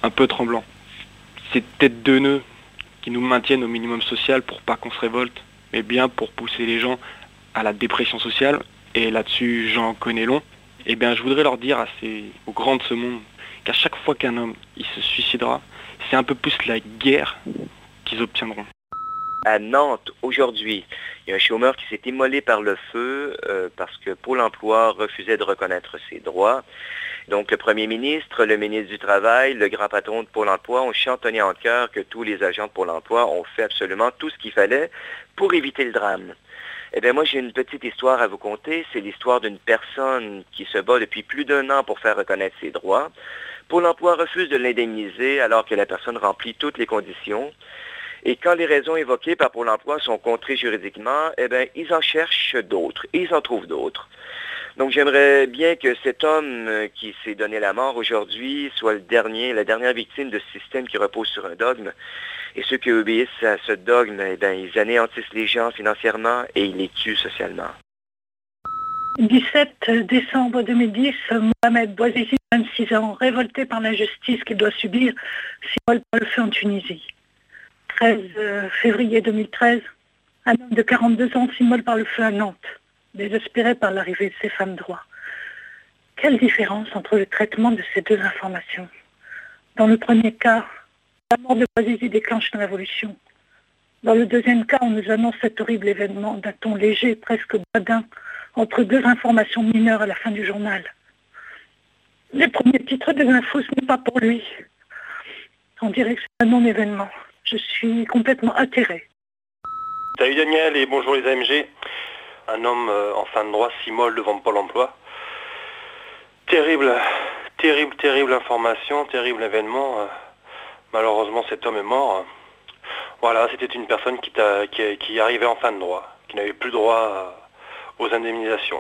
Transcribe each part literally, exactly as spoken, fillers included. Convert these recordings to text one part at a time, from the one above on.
un peu tremblant. C'est peut-être deux nœuds qui nous maintiennent au minimum social pour pas qu'on se révolte, mais bien pour pousser les gens à la dépression sociale. Et là-dessus, j'en connais long. Eh bien, je voudrais leur dire à ces, aux grands de ce monde qu'à chaque fois qu'un homme il se suicidera, c'est un peu plus la guerre qu'ils obtiendront. À Nantes, aujourd'hui, il y a un chômeur qui s'est immolé par le feu euh, parce que Pôle emploi refusait de reconnaître ses droits. Donc le premier ministre, le ministre du Travail, le grand patron de Pôle emploi ont chantonné en chœur que tous les agents de Pôle emploi ont fait absolument tout ce qu'il fallait pour éviter le drame. Eh bien moi j'ai une petite histoire à vous conter, c'est l'histoire d'une personne qui se bat depuis plus d'un an pour faire reconnaître ses droits. Pôle emploi refuse de l'indemniser alors que la personne remplit toutes les conditions. Et quand les raisons évoquées par Pôle emploi sont contrées juridiquement, eh bien, ils en cherchent d'autres, et ils en trouvent d'autres. Donc j'aimerais bien que cet homme qui s'est donné la mort aujourd'hui soit le dernier, la dernière victime de ce système qui repose sur un dogme. Et ceux qui obéissent à ce dogme, eh bien, ils anéantissent les gens financièrement et ils les tuent socialement. dix-sept décembre deux mille dix, Mohamed Bouazizi, vingt-six ans, révolté par l'injustice qu'il doit subir, s'immole par le feu en Tunisie. treize février deux mille treize, un homme de quarante-deux ans s'immole par le feu à Nantes, désespéré par l'arrivée de ses femmes droit. Quelle différence entre le traitement de ces deux informations? Dans le premier cas, la mort de Bouazizi déclenche une révolution. Dans le deuxième cas, on nous annonce cet horrible événement d'un ton léger, presque badin, entre deux informations mineures à la fin du journal. Les premiers titres des infos, ce n'est pas pour lui. On dirait que c'est un non-événement. Je suis complètement atterré. Salut Daniel et bonjour les A M G. Un homme euh, en fin de droit s'immole devant Pôle emploi. Terrible, terrible, terrible information, terrible événement. Euh, malheureusement cet homme est mort. Voilà, c'était une personne qui, t'a, qui, qui arrivait en fin de droit, qui n'avait plus droit aux indemnisations.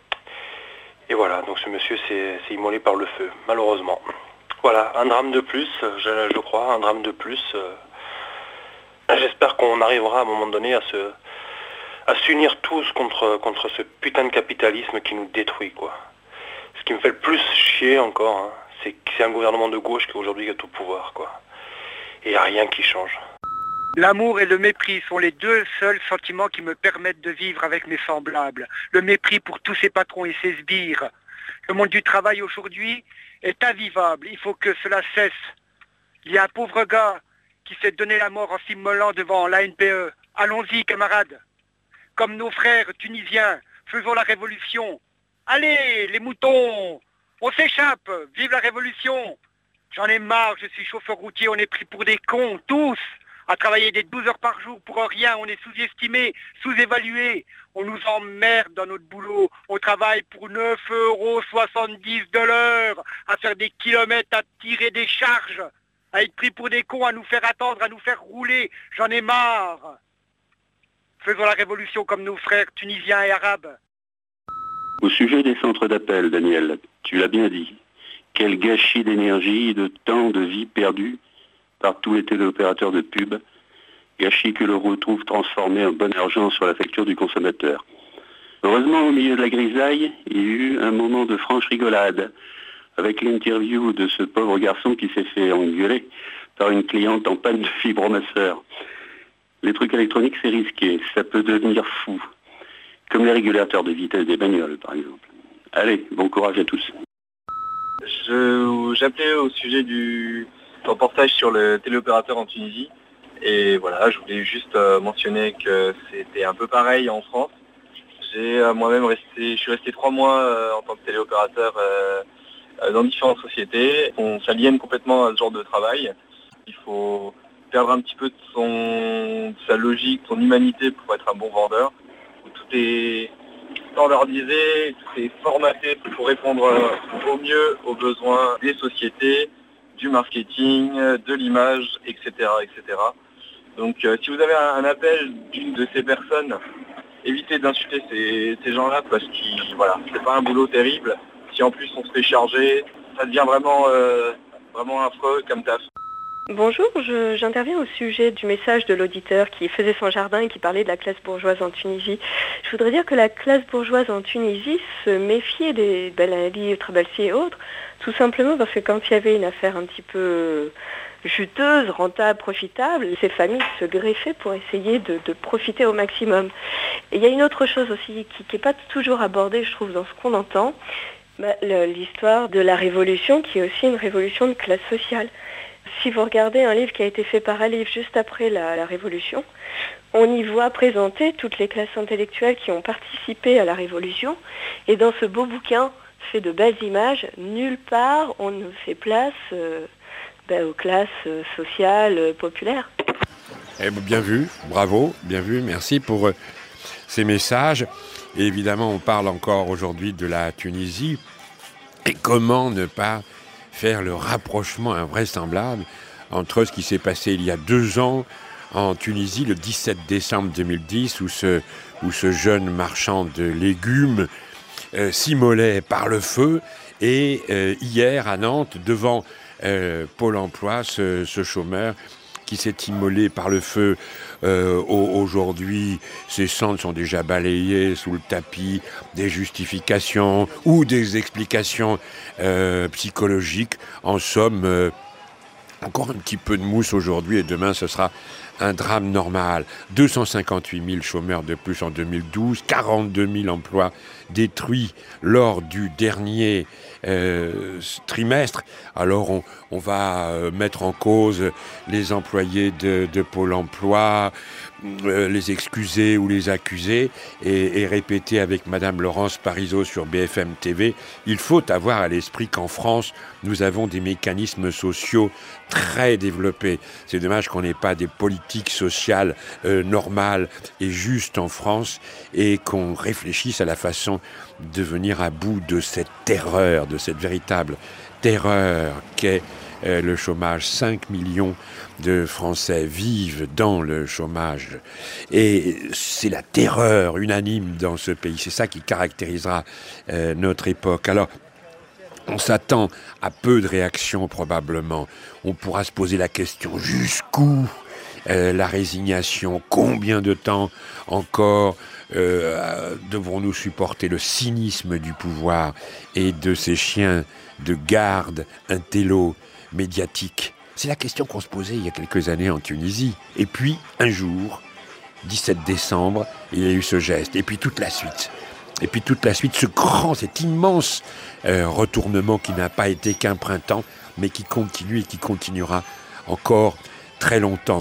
Et voilà, donc ce monsieur s'est, s'est immolé par le feu, malheureusement. Voilà, un drame de plus, je, je crois, un drame de plus. Euh, J'espère qu'on arrivera à un moment donné à se, à s'unir tous contre, contre ce putain de capitalisme qui nous détruit, quoi. Ce qui me fait le plus chier encore, hein, c'est que c'est un gouvernement de gauche qui aujourd'hui a tout pouvoir, quoi. Et il n'y a rien qui change. L'amour et le mépris sont les deux seuls sentiments qui me permettent de vivre avec mes semblables. Le mépris pour tous ces patrons et ces sbires. Le monde du travail aujourd'hui est invivable. Il faut que cela cesse. Il y a un pauvre gars qui s'est donné la mort en s'immolant devant l'A N P E. Allons-y, camarades. Comme nos frères tunisiens, faisons la révolution. Allez, les moutons, on s'échappe, vive la révolution. J'en ai marre, je suis chauffeur routier, on est pris pour des cons, tous, à travailler des douze heures par jour pour rien, on est sous-estimé, sous-évalué. On nous emmerde dans notre boulot, on travaille pour neuf euros soixante-dix de l'heure, à faire des kilomètres, à tirer des charges, à être pris pour des cons, à nous faire attendre, à nous faire rouler. J'en ai marre. Faisons la révolution comme nos frères tunisiens et arabes. Au sujet des centres d'appel, Daniel, tu l'as bien dit. Quel gâchis d'énergie, de temps, de vie perdu par tous les téléopérateurs de pub. Gâchis que l'on retrouve transformé en bon argent sur la facture du consommateur. Heureusement, au milieu de la grisaille, il y a eu un moment de franche rigolade avec l'interview de ce pauvre garçon qui s'est fait engueuler par une cliente en panne de fibromasseur. Les trucs électroniques, c'est risqué, ça peut devenir fou. Comme les régulateurs de vitesse des bagnoles, par exemple. Allez, bon courage à tous. Je, j'appelais au sujet du reportage sur le téléopérateur en Tunisie. Et voilà, je voulais juste euh, mentionner que c'était un peu pareil en France. J'ai euh, moi-même resté, je suis resté trois mois euh, en tant que téléopérateur euh, euh, dans différentes sociétés. On s'aliène complètement à ce genre de travail. Il faut perdre un petit peu de, son, de sa logique, de son humanité pour être un bon vendeur. Tout est standardisé, tout est formaté pour répondre au mieux aux besoins des sociétés, du marketing, de l'image, et cetera, et cetera. Donc euh, si vous avez un, un appel d'une de ces personnes, évitez d'insulter ces, ces gens-là parce que voilà, c'est pas un boulot terrible. Si en plus on se fait charger, ça devient vraiment, euh, vraiment affreux comme taf. Bonjour, je, j'interviens au sujet du message de l'auditeur qui faisait son jardin et qui parlait de la classe bourgeoise en Tunisie. Je voudrais dire que la classe bourgeoise en Tunisie se méfiait des Ben Ali, Trabalsi et autres, tout simplement parce que quand il y avait une affaire un petit peu juteuse, rentable, profitable, ces familles se greffaient pour essayer de, de profiter au maximum. Et il y a une autre chose aussi qui n'est pas toujours abordée, je trouve, dans ce qu'on entend, bah, le, l'histoire de la révolution qui est aussi une révolution de classe sociale. Si vous regardez un livre qui a été fait par Alif juste après la, la Révolution, on y voit présenter toutes les classes intellectuelles qui ont participé à la Révolution. Et dans ce beau bouquin, fait de belles images, nulle part on ne fait place euh, ben, aux classes euh, sociales euh, populaires. Eh bien vu, bravo, bien vu, merci pour euh, ces messages. Et évidemment, on parle encore aujourd'hui de la Tunisie. Et comment ne pas faire le rapprochement invraisemblable entre ce qui s'est passé il y a deux ans en Tunisie, le dix-sept décembre deux mille dix, où ce, où ce jeune marchand de légumes euh, s'immolait par le feu, et euh, hier à Nantes, devant euh, Pôle emploi, ce, ce chômeur qui s'est immolé par le feu. Euh, aujourd'hui, ces cendres sont déjà balayées sous le tapis des justifications ou des explications euh, psychologiques. En somme, euh, encore un petit peu de mousse aujourd'hui et demain ce sera un drame normal. deux cent cinquante-huit mille chômeurs de plus en deux mille douze, quarante-deux mille emplois détruits lors du dernier euh, trimestre. Alors on, on va euh, mettre en cause les employés de, de Pôle emploi, euh, les excuser ou les accuser, et, et répéter avec Madame Laurence Parisot sur B F M T V, il faut avoir à l'esprit qu'en France, nous avons des mécanismes sociaux très développés. C'est dommage qu'on n'ait pas des politiques sociales euh, normales et justes en France, et qu'on réfléchisse à la façon de venir à bout de cette terreur, de cette véritable terreur qu'est euh, le chômage. cinq millions de Français vivent dans le chômage. Et c'est la terreur unanime dans ce pays. C'est ça qui caractérisera euh, notre époque. Alors, on s'attend à peu de réactions probablement. On pourra se poser la question jusqu'où euh, la résignation, combien de temps encore euh, devrons-nous supporter le cynisme du pouvoir et de ces chiens de garde intello médiatiques. C'est la question qu'on se posait il y a quelques années en Tunisie. Et puis, un jour, dix-sept décembre, il y a eu ce geste. Et puis toute la suite. Et puis toute la suite, ce grand, cet immense euh, retournement qui n'a pas été qu'un printemps, mais qui continue et qui continuera encore très longtemps.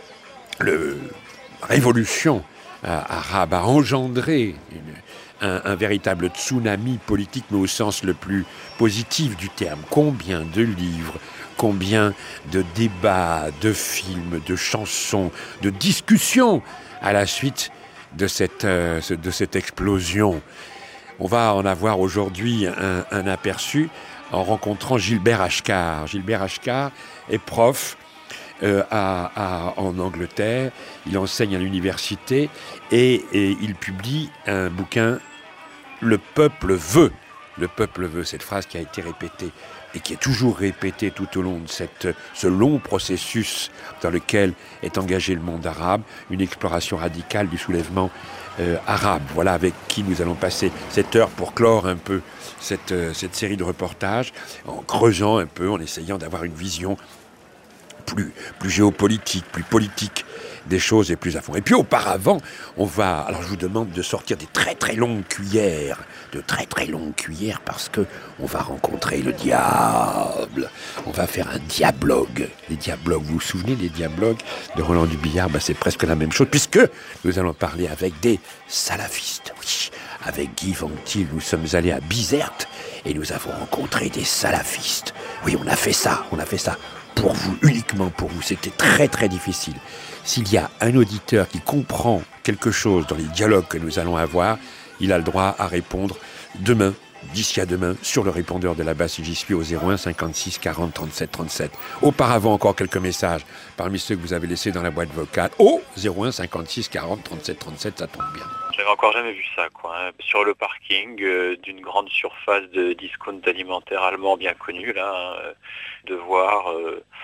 La révolution euh, arabe a engendré une, un, un véritable tsunami politique, mais au sens le plus positif du terme. Combien de livres, combien de débats, de films, de chansons, de discussions à la suite de cette, euh, de cette explosion. On va en avoir aujourd'hui un, un aperçu en rencontrant Gilbert Achcar. Gilbert Achcar est prof euh, à, à, en Angleterre, il enseigne à l'université et, et il publie un bouquin « Le peuple veut ». Le peuple veut, cette phrase qui a été répétée et qui est toujours répétée tout au long de cette, ce long processus dans lequel est engagé le monde arabe, une exploration radicale du soulèvement euh, arabe. Voilà avec qui nous allons passer cette heure pour clore un peu cette, euh, cette série de reportages, en creusant un peu, en essayant d'avoir une vision plus, plus géopolitique, plus politique des choses et plus à fond. Et puis auparavant, on va... Alors je vous demande de sortir des très très longues cuillères, de très très longues cuillères, parce que on va rencontrer le diable. On va faire un diablogue. Les diablogues, vous vous souvenez des diablogues de Roland Dubillard? Ben, c'est presque la même chose, puisque nous allons parler avec des salafistes. Oui, avec Guy Ventil, nous sommes allés à Bizerte et nous avons rencontré des salafistes. Oui, on a fait ça, on a fait ça pour vous, uniquement pour vous. C'était très très difficile. S'il y a un auditeur qui comprend quelque chose dans les dialogues que nous allons avoir, il a le droit à répondre demain, d'ici à demain, sur le répondeur de la base si j'y suis au zéro un cinquante-six quarante trente-sept trente-sept. Auparavant, encore quelques messages parmi ceux que vous avez laissés dans la boîte vocale au zéro un cinquante-six quarante trente-sept trente-sept, ça tombe bien. J'avais encore jamais vu ça, quoi. Hein. Sur le parking euh, d'une grande surface de discount alimentaire allemand bien connu, là, hein, de voir... Euh,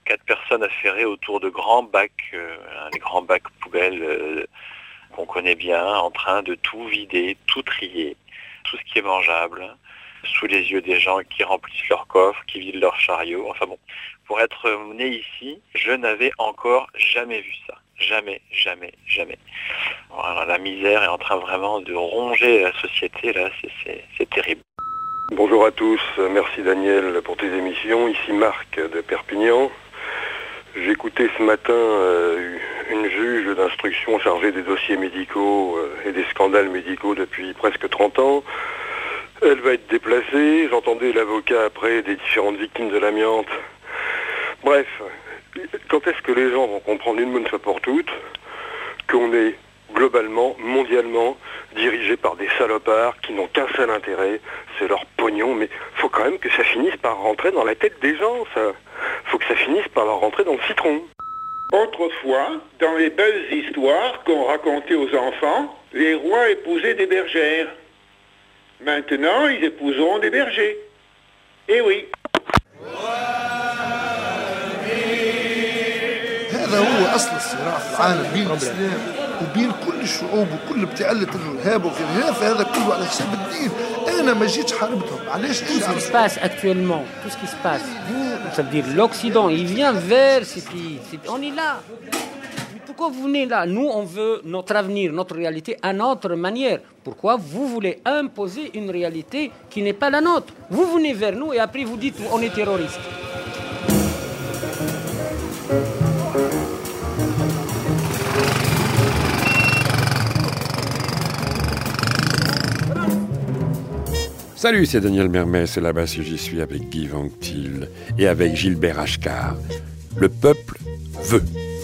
Quatre personnes affairées autour de grands bacs, euh, les grands bacs poubelles euh, qu'on connaît bien, en train de tout vider, tout trier, tout ce qui est mangeable, sous les yeux des gens qui remplissent leurs coffres, qui vident leurs chariots. Enfin bon, pour être né ici, je n'avais encore jamais vu ça. Jamais, jamais, jamais. Voilà, la misère est en train vraiment de ronger la société, là, c'est, c'est, c'est terrible. Bonjour à tous, merci Daniel pour tes émissions. Ici Marc de Perpignan. J'écoutais ce matin euh, une juge d'instruction chargée des dossiers médicaux euh, et des scandales médicaux depuis presque trente ans. Elle va être déplacée. J'entendais l'avocat après des différentes victimes de l'amiante. Bref, quand est-ce que les gens vont comprendre une bonne fois pour toutes qu'on est globalement, mondialement, dirigé par des salopards qui n'ont qu'un seul intérêt, c'est leur pognon, mais faut quand même que ça finisse par rentrer dans la tête des gens, ça. Faut que ça finisse par leur rentrer dans le citron. Autrefois, dans les belles histoires qu'on racontait aux enfants, les rois épousaient des bergères. Maintenant, ils épouseront des bergers. Eh oui. هذا هو أصل الصراع في العالم بين الإسلام وبين كل الشعوب وكل بتعلة الإرهاب والإرهاب هذا كله على حساب الدين. أنا ما جيتش حاربتهم. علاش Tout ce qui se passe actuellement, tout ce qui se passe, ça veut dire l'Occident, il vient vers ces pays. On est là. Pourquoi vous venez là? Nous, on veut notre avenir, notre réalité à notre manière. Pourquoi vous voulez imposer une réalité qui n'est pas la nôtre? Vous venez vers nous et après vous dites on est terroriste. Salut, c'est Daniel Mermès et là-bas si j'y suis avec Guy Vanctil et avec Gilbert Achcar. Le peuple veut.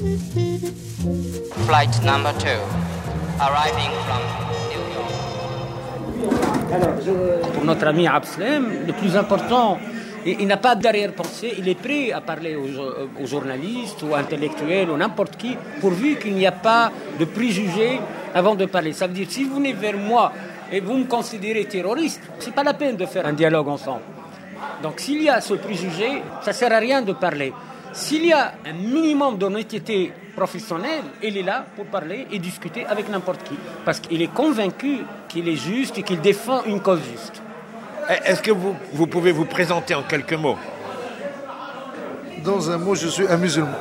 Flight number two, arriving from New York. Alors, je, pour notre ami Abslem, le plus important, il, il n'a pas d'arrière-pensée, il est prêt à parler aux, aux journalistes ou intellectuels ou n'importe qui, pourvu qu'il n'y a pas de préjugés avant de parler. Ça veut dire, si vous venez vers moi et vous me considérez terroriste, c'est pas la peine de faire un dialogue ensemble. Donc s'il y a ce préjugé, ça sert à rien de parler. S'il y a un minimum d'honnêteté professionnelle, il est là pour parler et discuter avec n'importe qui. Parce qu'il est convaincu qu'il est juste et qu'il défend une cause juste. Est-ce que vous, vous pouvez vous présenter en quelques mots? Dans un mot, je suis un musulman.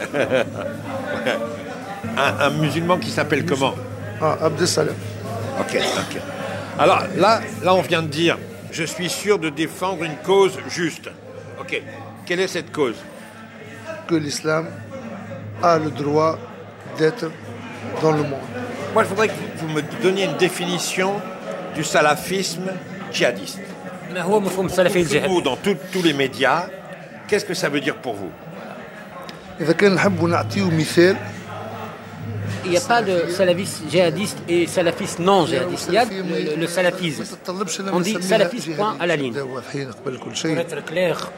un, un musulman qui s'appelle comment? Ah, Abdesalam. Ok, ok. Alors là, là, on vient de dire, je suis sûr de défendre une cause juste. Ok. Quelle est cette cause? Que l'islam a le droit d'être dans le monde. Moi, je voudrais que vous me donniez une définition du salafisme djihadiste. Vous, dans tout, tous les médias, qu'est-ce que ça veut dire pour vous? Il n'y a pas de salafiste djihadiste et salafiste non djihadiste. Il y a le, le salafisme. On dit salafiste point à la ligne. Pour être clair.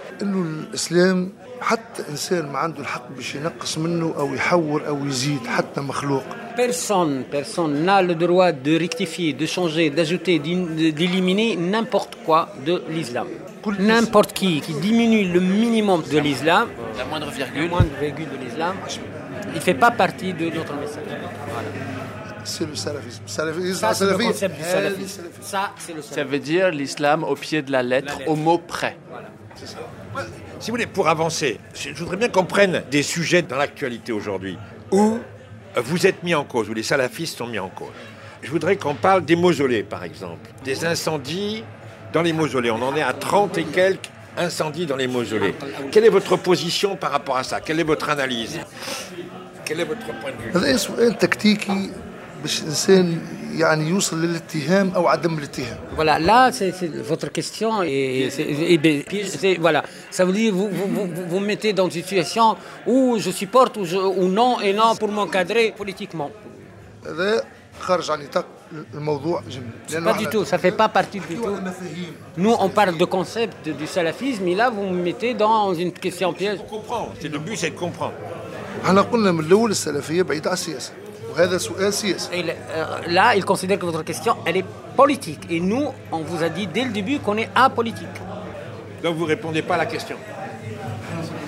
حتى إنسان ما عنده الحق باش ينقص منه أو يحور أو يزيد حتى مخلوق. Personne, personne n'a le droit de rectifier, de changer, d'ajouter, d'éliminer n'importe quoi de l'islam. N'importe qui qui diminue le minimum de l'islam, la moindre virgule, la moindre virgule de l'islam, il ne fait pas partie de notre message. Voilà. C'est le salafisme. salafisme. Ça, c'est le concept du salafisme. Ça, c'est le salafisme. Ça veut dire l'islam au pied de la lettre, la lettre. Au mot près. Voilà. C'est ça. Si vous voulez, pour avancer, je voudrais bien qu'on prenne des sujets dans l'actualité aujourd'hui où vous êtes mis en cause, où les salafistes sont mis en cause. Je voudrais qu'on parle des mausolées, par exemple. Des incendies dans les mausolées. On en est à trente et quelques incendies dans les mausolées. Quelle est votre position par rapport à ça? Quelle est votre analyse? Quel est votre point de vue? هذا سؤال تكتيكي باش الإنسان يعني يوصل للاتهام أو عدم الاتهام. Voilà, là, c'est, c'est votre question et, c'est, et c'est, voilà, ça veut dire vous vous, vous vous mettez dans une situation où je supporte ou, je, ou non et non pour m'encadrer politiquement. هذا خارج عن نطاق الموضوع جميل. Pas du tout, ça fait pas partie du tout. Nous, on parle de concept du salafisme, et là, vous me mettez dans une question piège. On comprend, c'est le but, c'est de comprendre. احنا قلنا من الأول السلفية بعيدة عن السياسة. وهذا سؤال سياسي. Là, il considère que votre question, elle est politique. Et nous, on vous a dit dès le début qu'on est apolitique. Donc vous ne répondez pas à la question.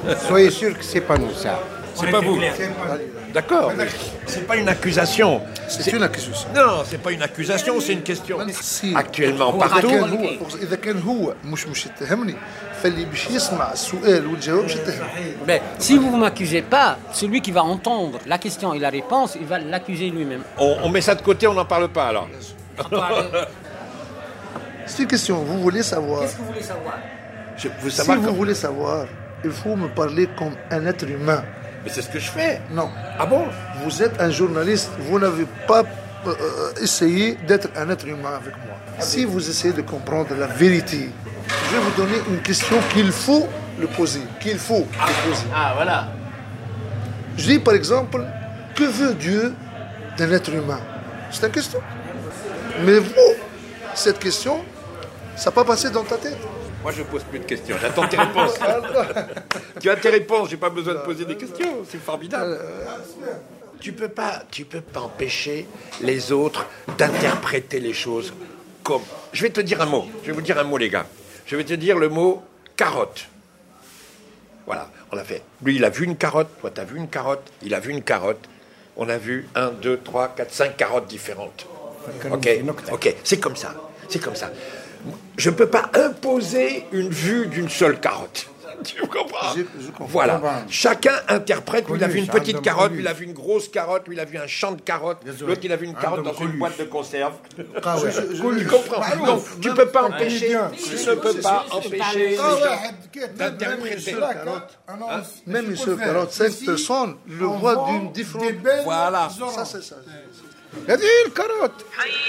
Soyez sûr que c'est pas nous, ça. C'est pas vous. D'accord, mais c'est pas une accusation. C'est une accusation. Non, c'est pas une accusation, c'est une question. Si Actuellement, partout. إذا كان هو إذا كان هو مش مش يتهمني فاللي باش يسمع السؤال والجواب مش يتهم. Mais si vous ne m'accusez pas, celui qui va entendre la question et la réponse, il va l'accuser lui-même. On, on met ça de côté, on n'en parle pas alors. C'est une question. Vous voulez savoir. Qu'est-ce que vous voulez savoir? Je, vous Si savoir vous comme- voulez savoir, il faut me parler comme un être humain. Mais c'est ce que je fais. Non. Ah bon? Vous êtes un journaliste, vous n'avez pas euh, essayé d'être un être humain avec moi. Si vous essayez de comprendre la vérité, je vais vous donner une question qu'il faut le poser. Qu'il faut le poser. Ah, voilà. Je dis par exemple, que veut Dieu d'un être humain? C'est une question. Mais vous, cette question, ça n'a pas passé dans ta tête. Moi, je pose plus de questions. J'attends tes réponses. Tu as tes réponses. J'ai pas besoin de poser des questions. C'est formidable. Tu peux pas, tu peux pas empêcher les autres d'interpréter les choses comme. Je vais te dire un mot. Je vais vous dire un mot, les gars. Je vais te dire le mot carotte. Voilà, on a fait. Lui, il a vu une carotte. Toi, tu as vu une carotte. Il a vu une carotte. On a vu un, deux, trois, quatre, cinq carottes différentes. Ok, ok, c'est comme ça. C'est comme ça. Je ne peux pas imposer une vue d'une seule carotte. Tu comprends? Je- je comprends. Voilà. Comprends. Chacun interprète. Lui, il a vu une Connu, petite Adam carotte, connu. lui, il a vu une grosse carotte, lui, il a vu un champ de carottes, l'autre, il a vu une carotte dans une boîte de conserve. Ah ouais. Je- je- Tu comprends? Donc, tu ne peux pas empêcher, bien. tu ne peux pas empêcher les gens d'interpréter. Hein? Même une seule carotte, cinq personnes le voient d'une différente. Voilà. Ça, c'est ça. هذه الكروت.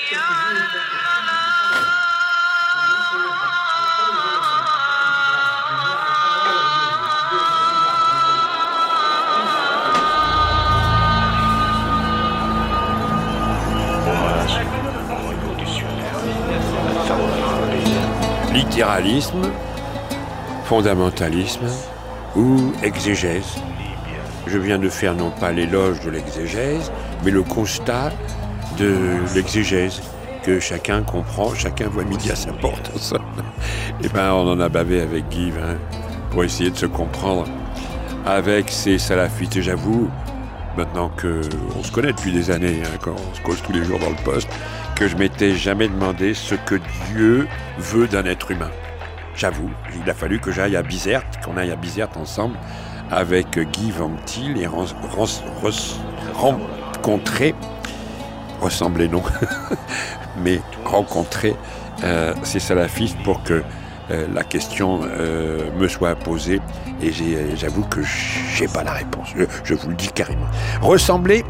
Littéralisme, fondamentalisme ou exégèse. Je viens de faire non pas l'éloge de l'exégèse, mais le constat de l'exégèse, que chacun comprend, chacun voit midi à sa porte. Et ben, on en a bavé avec Guy, hein, pour essayer de se comprendre avec ces salafistes. Et j'avoue, maintenant qu'on se connaît depuis des années, hein, quand on se cause tous les jours dans le poste, que je m'étais jamais demandé ce que Dieu veut d'un être humain. J'avoue, il a fallu que j'aille à Bizerte, qu'on aille à Bizerte ensemble avec Guy Van Til et ren- ren- res- rencontrer, ressembler non, mais rencontrer euh, ces salafistes pour que euh, la question euh, me soit posée. Et j'ai, j'avoue que j'ai pas la réponse. Je, je vous le dis carrément. Ressembler,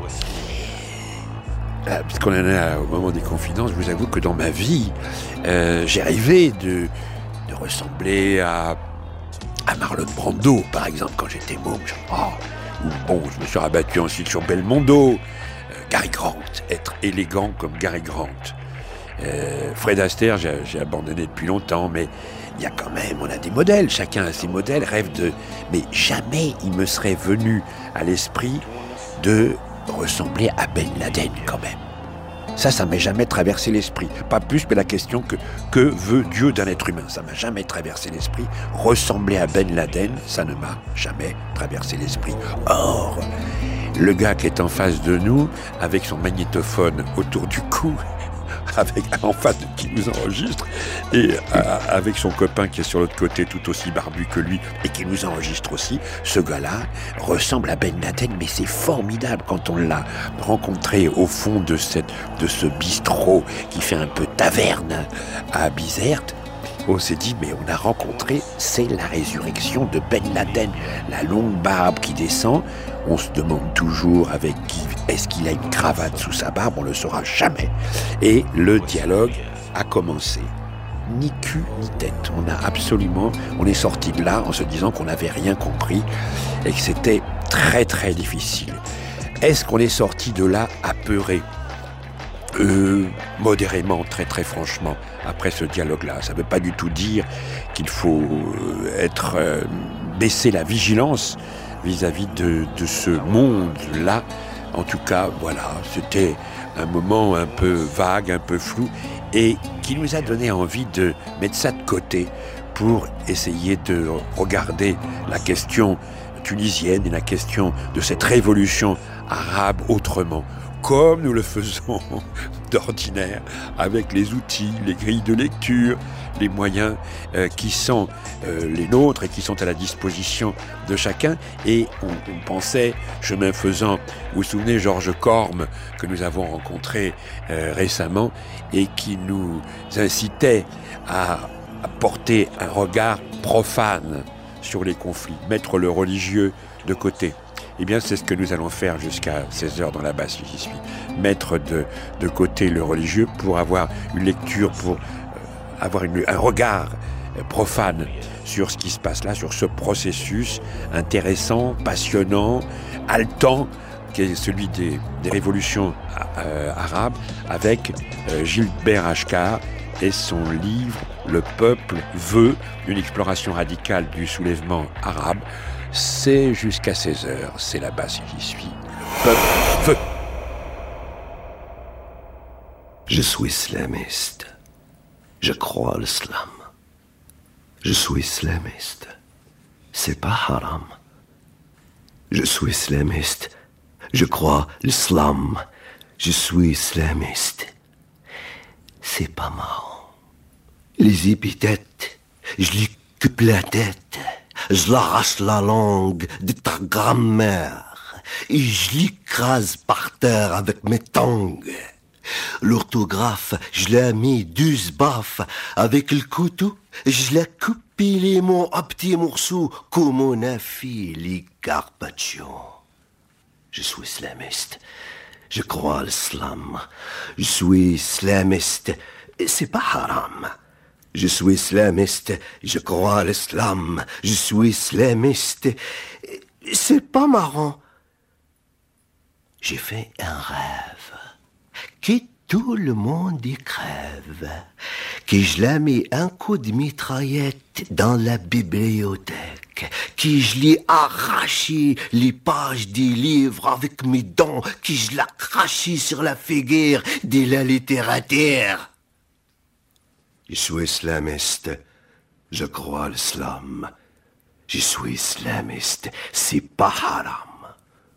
euh, puisqu'on en est au moment des confidences, je vous avoue que dans ma vie, euh, j'ai rêvé de, de ressembler à, à Marlon Brando, par exemple, quand j'étais môme. Je- oh, ou bon, je me suis rabattu ensuite sur Belmondo, euh, Gary Grant, être élégant comme Gary Grant. Euh, Fred Astaire, j'ai, j'ai abandonné depuis longtemps, mais il y a quand même, on a des modèles, chacun a ses modèles, rêve de... Mais jamais il me serait venu à l'esprit de ressembler à Ben Laden, quand même. Ça, ça m'est jamais traversé l'esprit. Pas plus, mais la question que, que veut Dieu d'un être humain? Ça m'a jamais traversé l'esprit. Ressembler à Ben Laden, ça ne m'a jamais traversé l'esprit. Or, le gars qui est en face de nous, avec son magnétophone autour du cou, avec en face de qui nous enregistre, et euh, avec son copain qui est sur l'autre côté, tout aussi barbu que lui, et qui nous enregistre aussi, ce gars-là ressemble à Ben Laden, mais c'est formidable quand on l'a rencontré au fond de, cette, de ce bistrot qui fait un peu taverne à Bizerte. On s'est dit, mais on a rencontré, c'est la résurrection de Ben Laden, la longue barbe qui descend. On se demande toujours avec qui, est-ce qu'il a une cravate sous sa barbe, on ne le saura jamais. Et le dialogue a commencé. Ni cul, ni tête. On a absolument, on est sorti de là en se disant qu'on n'avait rien compris et que c'était très très difficile. Est-ce qu'on est sorti de là apeuré ? Euh, modérément, très très franchement, après ce dialogue-là. Ça ne veut pas du tout dire qu'il faut être euh, baisser la vigilance vis-à-vis de, de ce monde-là. En tout cas, voilà, c'était un moment un peu vague, un peu flou, et qui nous a donné envie de mettre ça de côté pour essayer de regarder la question tunisienne et la question de cette révolution arabe autrement, comme nous le faisons d'ordinaire, avec les outils, les grilles de lecture, les moyens euh, qui sont euh, les nôtres et qui sont à la disposition de chacun. Et on, on pensait, chemin faisant, vous vous souvenez, Georges Corme, que nous avons rencontré euh, récemment et qui nous incitait à, à porter un regard profane sur les conflits, mettre le religieux de côté. Eh bien, c'est ce que nous allons faire jusqu'à seize heures dans la basse, j'y suis. Mettre de, de côté le religieux pour avoir une lecture, pour euh, avoir une, un regard euh, profane sur ce qui se passe là, sur ce processus intéressant, passionnant, haletant, qui est celui des, des révolutions euh, arabes, avec euh, Gilbert Achcar et son livre « Le peuple veut », une exploration radicale du soulèvement arabe. C'est jusqu'à seize heures, c'est là-bas si j'y suis. Le peuple veut. Je suis islamiste. Je crois à l'islam. Je suis islamiste. C'est pas haram. Je suis islamiste. Je crois l'islam. Je suis islamiste. C'est pas marrant. Les épithètes, je les coupe la tête. Je l'arrache la langue de ta grand-mère et je l'écrase par terre avec mes tongs. L'orthographe, je l'ai mis douze baffes avec le couteau. Je l'ai coupé les mots à petits morceaux comme on a fait les carpaccio. Je suis islamiste. Je crois à l'islam. Je suis islamiste. C'est pas haram. Je suis islamiste, je crois à l'islam, je suis islamiste. C'est pas marrant. J'ai fait un rêve, que tout le monde y crève, que je l'ai mis un coup de mitraillette dans la bibliothèque, que je l'ai arraché les pages des livres avec mes dents, que je l'ai craché sur la figure de la littérature. Je suis islamiste. Je crois à l'islam. Je suis islamiste. C'est pas haram.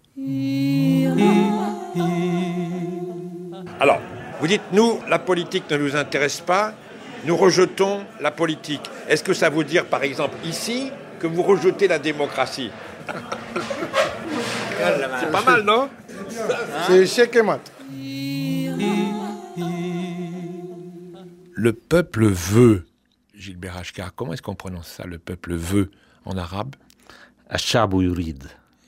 Alors, vous dites, nous, la politique ne nous intéresse pas, nous rejetons la politique. Est-ce que ça veut dire, par exemple, ici, que vous rejetez la démocratie? C'est pas mal, non? C'est chèque et mat. Le peuple veut, Gilbert Achcar, comment est-ce qu'on prononce ça, le peuple veut, en arabe? Ash-sha'bu yurid.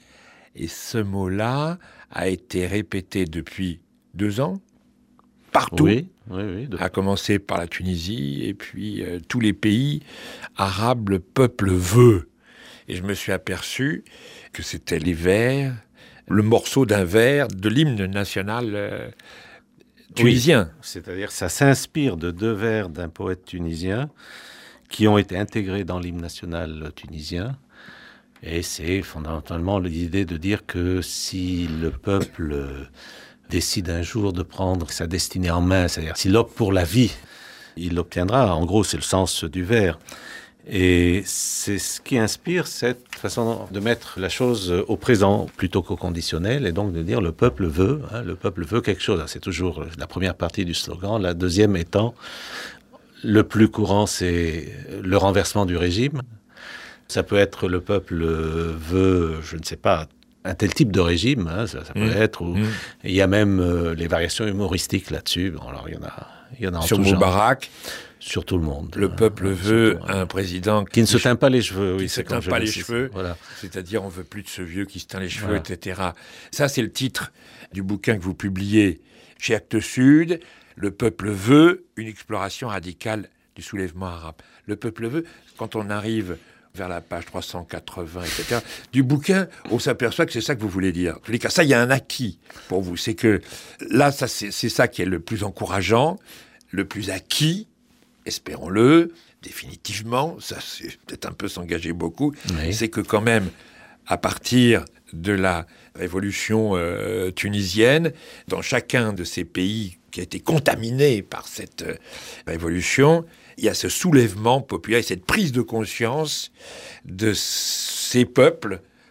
Et ce mot-là a été répété depuis deux ans, partout, oui, oui, oui, de... à commencer par la Tunisie, et puis euh, tous les pays arabes, le peuple veut. Et je me suis aperçu que c'était les vers, le morceau d'un vers de l'hymne national euh, tunisien. Oui, c'est-à-dire ça s'inspire de deux vers d'un poète tunisien qui ont été intégrés dans l'hymne national tunisien. Et c'est fondamentalement l'idée de dire que si le peuple décide un jour de prendre sa destinée en main, c'est-à-dire s'il opte pour la vie, il l'obtiendra. En gros, c'est le sens du vers. Et c'est ce qui inspire cette façon de mettre la chose au présent plutôt qu'au conditionnel, et donc de dire le peuple veut, hein, le peuple veut quelque chose. C'est toujours la première partie du slogan. La deuxième étant, le plus courant, c'est le renversement du régime. Ça peut être le peuple veut, je ne sais pas, un tel type de régime, hein, ça, ça peut mmh. être. Ou, mmh. Il y a même euh, les variations humoristiques là-dessus. Bon, alors il y en a, il y en a en sur tout Moubarak, genre. Sur tout le monde. Le peuple euh, veut surtout, un président qui, qui ne se teint pas les cheveux. Qui oui, ne se teint pas les cheveux. Voilà. C'est-à-dire, on veut plus de ce vieux qui se teint les cheveux, voilà. et cetera. Ça, c'est le titre du bouquin que vous publiez chez Actes Sud. Le peuple veut une exploration radicale du soulèvement arabe. Le peuple veut, quand on arrive vers la page trois cent quatre-vingts, et cetera, du bouquin, on s'aperçoit que c'est ça que vous voulez dire. En tous les cas, ça, il y a un acquis pour vous. C'est que là, ça, c'est, c'est ça qui est le plus encourageant, le plus acquis, espérons-le, définitivement, ça c'est peut-être un peu s'engager beaucoup, oui. c'est que quand même, à partir de la révolution euh, tunisienne, dans chacun de ces pays qui a été contaminé par cette euh, révolution, il y a ce soulèvement populaire, cette prise de conscience de ces peuples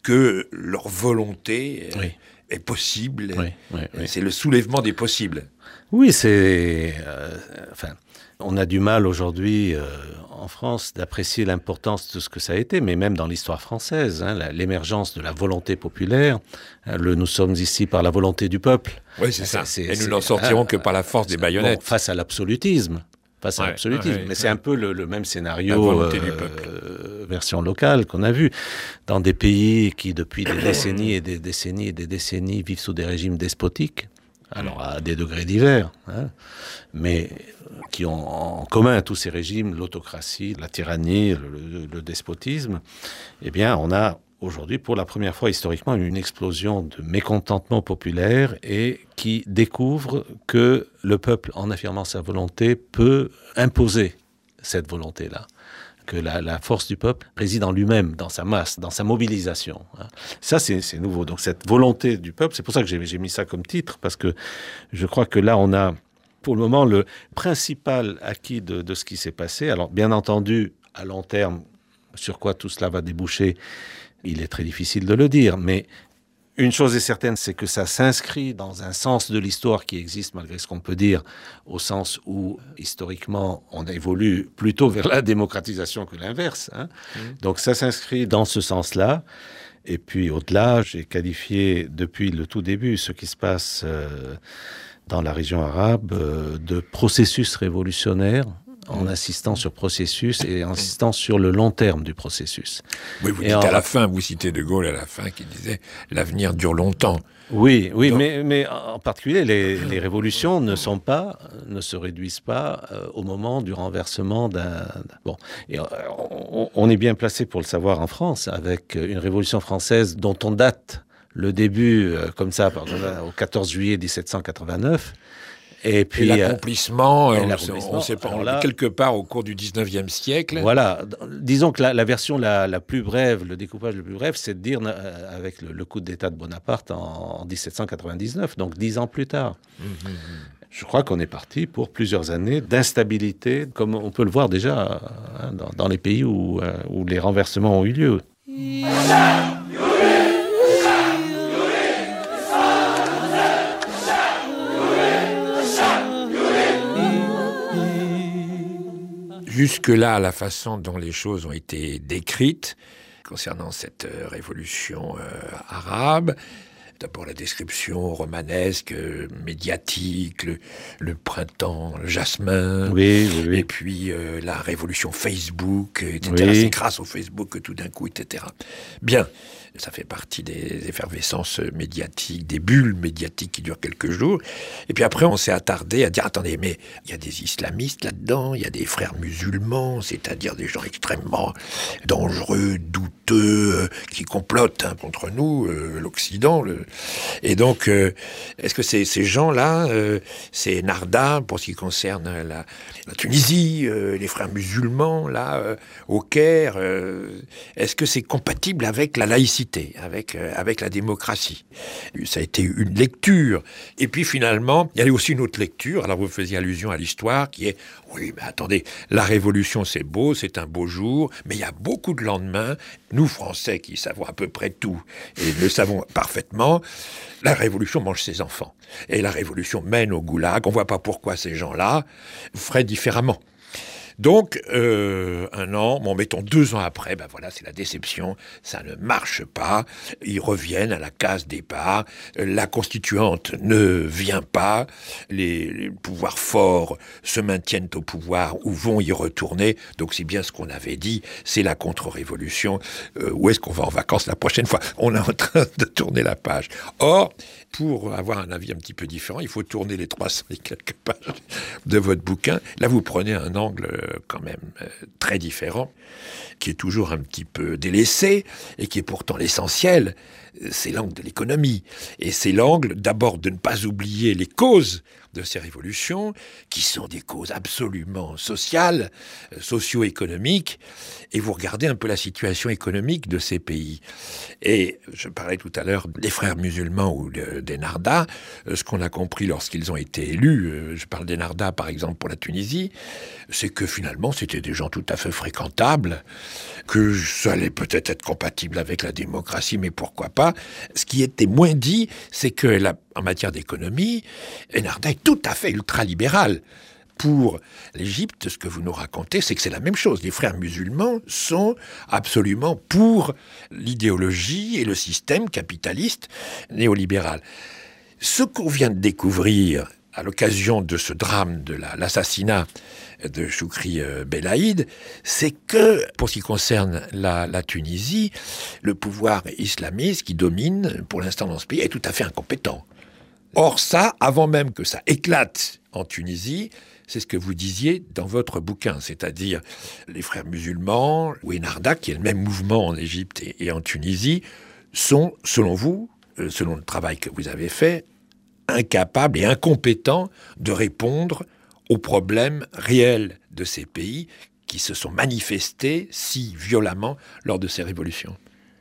que leur volonté oui. est possible. Oui, oui, oui. C'est le soulèvement des possibles. Oui, c'est... Euh, enfin, on a du mal aujourd'hui euh, en France d'apprécier l'importance de ce que ça a été, mais même dans l'histoire française, hein, la, l'émergence de la volonté populaire, hein, le nous sommes ici par la volonté du peuple. Oui, c'est ça. C'est, Et nous n'en sortirons hein, que par la force des baïonnettes. Bon, face à l'absolutisme. Face à ouais, l'absolutisme. Ouais, mais ouais. c'est un peu le, le même scénario, euh, euh, version locale, qu'on a vu dans des pays qui, depuis des décennies et des décennies et des décennies, vivent sous des régimes despotiques, alors à des degrés divers, hein, mais qui ont en commun tous ces régimes, l'autocratie, la tyrannie, le, le, le despotisme. Eh bien, on a aujourd'hui, pour la première fois historiquement, une explosion de mécontentement populaire et qui découvre que le peuple, en affirmant sa volonté, peut imposer cette volonté-là. Que la, la force du peuple réside en lui-même, dans sa masse, dans sa mobilisation. Ça, c'est, c'est nouveau. Donc cette volonté du peuple, c'est pour ça que j'ai, j'ai mis ça comme titre, parce que je crois que là, on a, pour le moment, le principal acquis de, de ce qui s'est passé. Alors, bien entendu, à long terme, sur quoi tout cela va déboucher, il est très difficile de le dire, mais une chose est certaine, c'est que ça s'inscrit dans un sens de l'histoire qui existe, malgré ce qu'on peut dire, au sens où, historiquement, on évolue plutôt vers la démocratisation que l'inverse. Hein. Mmh. Donc ça s'inscrit dans ce sens-là. Et puis, au-delà, j'ai qualifié, depuis le tout début, ce qui se passe euh, dans la région arabe, euh, de processus révolutionnaire, en insistant sur processus et en insistant sur le long terme du processus. Oui, vous et dites en... à la fin, vous citez De Gaulle à la fin qui disait « l'avenir dure longtemps ». Oui, oui, Donc... mais, mais en particulier, les, les révolutions ne sont pas, ne se réduisent pas euh, au moment du renversement d'un... Bon, et, euh, on, on est bien placé pour le savoir en France, avec une révolution française dont on date le début, euh, comme ça, pardon, au quatorze juillet dix-sept cent quatre-vingt-neuf, Et puis et l'accomplissement, euh, on, l'accomplissement, on sait pas, là, quelque part au cours du dix-neuvième siècle. Voilà, disons que la, la version la, la plus brève, le découpage le plus bref, c'est de dire euh, avec le, le coup d'État de Bonaparte en, en dix-sept cent quatre-vingt-dix-neuf, donc dix ans plus tard. Mmh. Je crois qu'on est parti pour plusieurs années d'instabilité, comme on peut le voir déjà hein, dans, dans les pays où, euh, où les renversements ont eu lieu. Jusque-là, la façon dont les choses ont été décrites concernant cette euh, révolution euh, arabe, d'abord la description romanesque, euh, médiatique, le, le printemps, le jasmin, oui, oui, oui. et puis euh, la révolution Facebook, et cetera. Oui. C'est grâce au Facebook que tout d'un coup, et cetera. Bien, ça fait partie des effervescences médiatiques, des bulles médiatiques qui durent quelques jours. Et puis après, on s'est attardé à dire, attendez, mais il y a des islamistes là-dedans, il y a des frères musulmans, c'est-à-dire des gens extrêmement dangereux, douteux, euh, qui complotent hein, contre nous, euh, l'Occident. Le... Et donc, euh, est-ce que c'est, ces gens-là, euh, c'est Narda, pour ce qui concerne la, la Tunisie, euh, les frères musulmans, là, euh, au Caire, euh, est-ce que c'est compatible avec la laïcité, avec, euh, avec la démocratie? Ça a été une lecture. Et puis finalement, il y a aussi une autre lecture. Alors vous faisiez allusion à l'histoire qui est, oui, mais attendez, la Révolution c'est beau, c'est un beau jour, mais il y a beaucoup de lendemains. Nous, Français, qui savons à peu près tout, et le savons parfaitement, la Révolution mange ses enfants. Et la Révolution mène au goulag. On ne voit pas pourquoi ces gens-là feraient différemment. Donc, euh, un an, bon, mettons deux ans après, ben voilà, c'est la déception, ça ne marche pas, ils reviennent à la case départ, la constituante ne vient pas, les, les pouvoirs forts se maintiennent au pouvoir ou vont y retourner, donc c'est bien ce qu'on avait dit, c'est la contre-révolution, euh, où est-ce qu'on va en vacances la prochaine fois? On est en train de tourner la page. Or, pour avoir un avis un petit peu différent, il faut tourner les trois cents et quelques pages de votre bouquin. Là, vous prenez un angle quand même euh, très différent, qui est toujours un petit peu délaissé, et qui est pourtant l'essentiel, c'est l'angle de l'économie. Et c'est l'angle, d'abord, de ne pas oublier les causes de ces révolutions, qui sont des causes absolument sociales, euh, socio-économiques, et vous regardez un peu la situation économique de ces pays. Et je parlais tout à l'heure des frères musulmans ou de, des Narda, euh, ce qu'on a compris lorsqu'ils ont été élus, euh, je parle des Narda par exemple pour la Tunisie, c'est que finalement c'était des gens tout à fait fréquentables, que ça allait peut-être être compatible avec la démocratie, mais pourquoi pas. Ce qui était moins dit, c'est que la, en matière d'économie, Ennahdha est tout à fait ultralibéral. Pour l'Égypte, ce que vous nous racontez, c'est que c'est la même chose. Les frères musulmans sont absolument pour l'idéologie et le système capitaliste néolibéral. Ce qu'on vient de découvrir à l'occasion de ce drame de la, l'assassinat de Choukri Belaïd, c'est que, pour ce qui concerne la, la Tunisie, le pouvoir islamiste qui domine pour l'instant dans ce pays est tout à fait incompétent. Or ça, avant même que ça éclate en Tunisie, c'est ce que vous disiez dans votre bouquin, c'est-à-dire les frères musulmans, ou Ennahdha, qui est le même mouvement en Égypte et, et en Tunisie, sont, selon vous, euh, selon le travail que vous avez fait, incapables et incompétents de répondre aux problèmes réels de ces pays qui se sont manifestés si violemment lors de ces révolutions.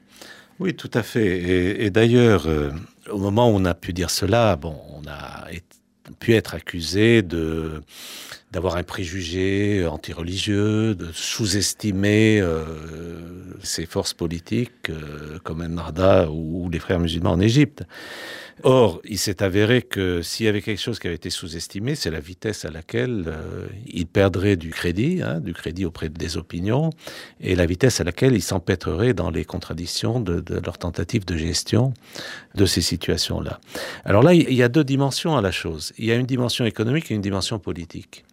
Oui, tout à fait. Et, et d'ailleurs, euh, au moment où on a pu dire cela, bon, on a été pu être accusé de, d'avoir un préjugé anti-religieux, de sous-estimer euh, ces forces politiques euh, comme Ennahdha ou, ou les frères musulmans en Égypte. Or, il s'est avéré que s'il y avait quelque chose qui avait été sous-estimé, c'est la vitesse à laquelle euh, ils perdraient du crédit, hein, du crédit auprès des opinions, et la vitesse à laquelle ils s'empêtreraient dans les contradictions de, de leur tentative de gestion de ces situations-là. Alors là, il y a deux dimensions à la chose. Il y a une dimension économique et une dimension politique.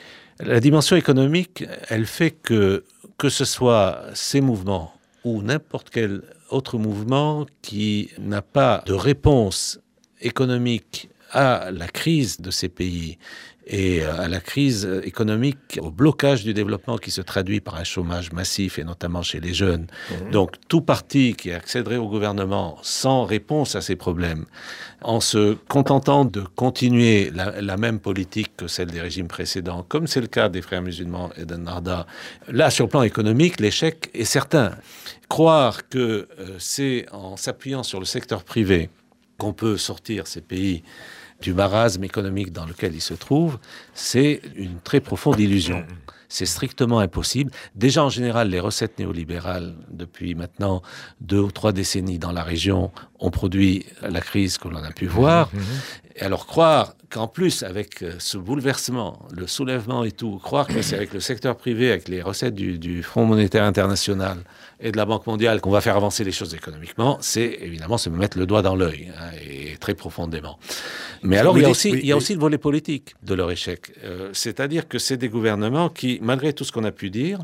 La dimension économique, elle fait que, que ce soit ces mouvements ou n'importe quel autre mouvement qui n'a pas de réponse économique à la crise de ces pays et à la crise économique, au blocage du développement qui se traduit par un chômage massif et notamment chez les jeunes. Mmh. Donc tout parti qui accéderait au gouvernement sans réponse à ces problèmes, en se contentant de continuer la, la même politique que celle des régimes précédents, comme c'est le cas des frères musulmans et d'Ennahdha, là sur le plan économique, l'échec est certain. Croire que euh, c'est en s'appuyant sur le secteur privé qu'on peut sortir ces pays du marasme économique dans lequel ils se trouvent, c'est une très profonde illusion. C'est strictement impossible. Déjà, en général, les recettes néolibérales, depuis maintenant deux ou trois décennies dans la région, ont produit la crise que l'on a pu voir. Et alors, croire qu'en plus, avec ce bouleversement, le soulèvement et tout, croire que c'est avec le secteur privé, avec les recettes du, du Fonds monétaire international et de la Banque mondiale qu'on va faire avancer les choses économiquement, c'est évidemment se mettre le doigt dans l'œil, hein, et très profondément. Mais alors, il y a aussi, il y a aussi le volet politique de leur échec. Euh, c'est-à-dire que c'est des gouvernements qui, malgré tout ce qu'on a pu dire,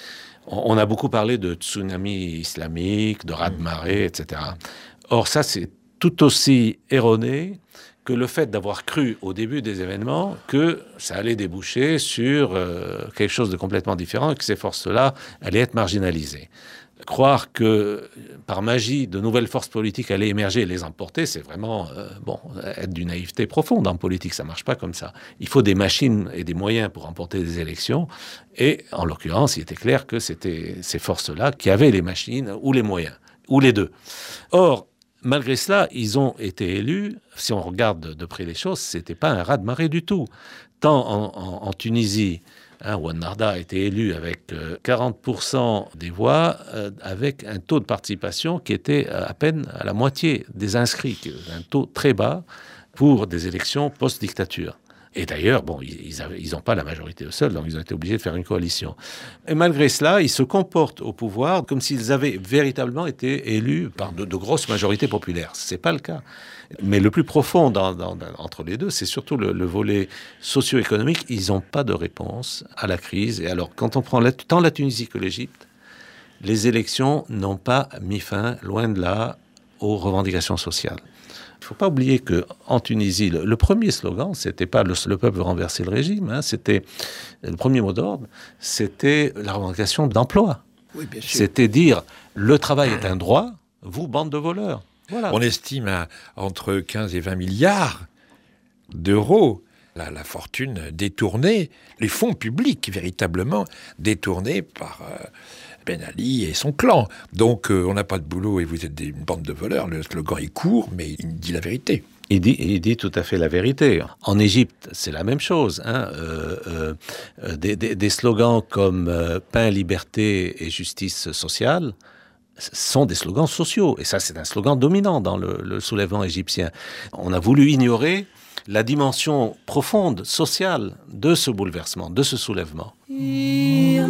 on, on a beaucoup parlé de tsunami islamique, de raz-de-marée, et cetera. Or, ça, c'est tout aussi erroné que le fait d'avoir cru au début des événements que ça allait déboucher sur euh, quelque chose de complètement différent et que ces forces-là allaient être marginalisées. Croire que, par magie, de nouvelles forces politiques allaient émerger et les emporter, c'est vraiment euh, bon, être d'une naïveté profonde en politique. Ça ne marche pas comme ça. Il faut des machines et des moyens pour remporter des élections. Et, en l'occurrence, il était clair que c'était ces forces-là qui avaient les machines ou les moyens, ou les deux. Or, malgré cela, ils ont été élus. Si on regarde de près les choses, c'était pas un raz-de-marée du tout. Tant en, en, en Tunisie, hein, où Ennahdha a été élu avec euh, quarante pour cent des voix, euh, avec un taux de participation qui était à peine à la moitié des inscrits, un taux très bas pour des élections post-dictature. Et d'ailleurs, bon, ils n'ont pas la majorité eux seuls, donc ils ont été obligés de faire une coalition. Et malgré cela, ils se comportent au pouvoir comme s'ils avaient véritablement été élus par de, de grosses majorités populaires. Ce n'est pas le cas. Mais le plus profond dans, dans, dans, entre les deux, c'est surtout le, le volet socio-économique. Ils n'ont pas de réponse à la crise. Et alors, quand on prend la, tant la Tunisie que l'Égypte, les élections n'ont pas mis fin, loin de là, aux revendications sociales. Il ne faut pas oublier qu'en Tunisie, le, le premier slogan, ce n'était pas le, le peuple veut renverser le régime, hein, c'était le premier mot d'ordre, c'était la revendication d'emploi. Oui, bien sûr. C'était dire le travail est un droit, vous, bande de voleurs. Voilà. On estime à entre quinze et vingt milliards d'euros la, la fortune détournée, les fonds publics véritablement détournés par euh, Ben Ali et son clan. Donc euh, on n'a pas de boulot et vous êtes des, une bande de voleurs. Le slogan est court, mais il dit la vérité. Il dit, il dit tout à fait la vérité. En Égypte, c'est la même chose. Hein. Euh, euh, des, des, des slogans comme euh, « pain, liberté et justice sociale » sont des slogans sociaux. Et ça, c'est un slogan dominant dans le, le soulèvement égyptien. On a voulu ignorer la dimension profonde, sociale de ce bouleversement, de ce soulèvement. Il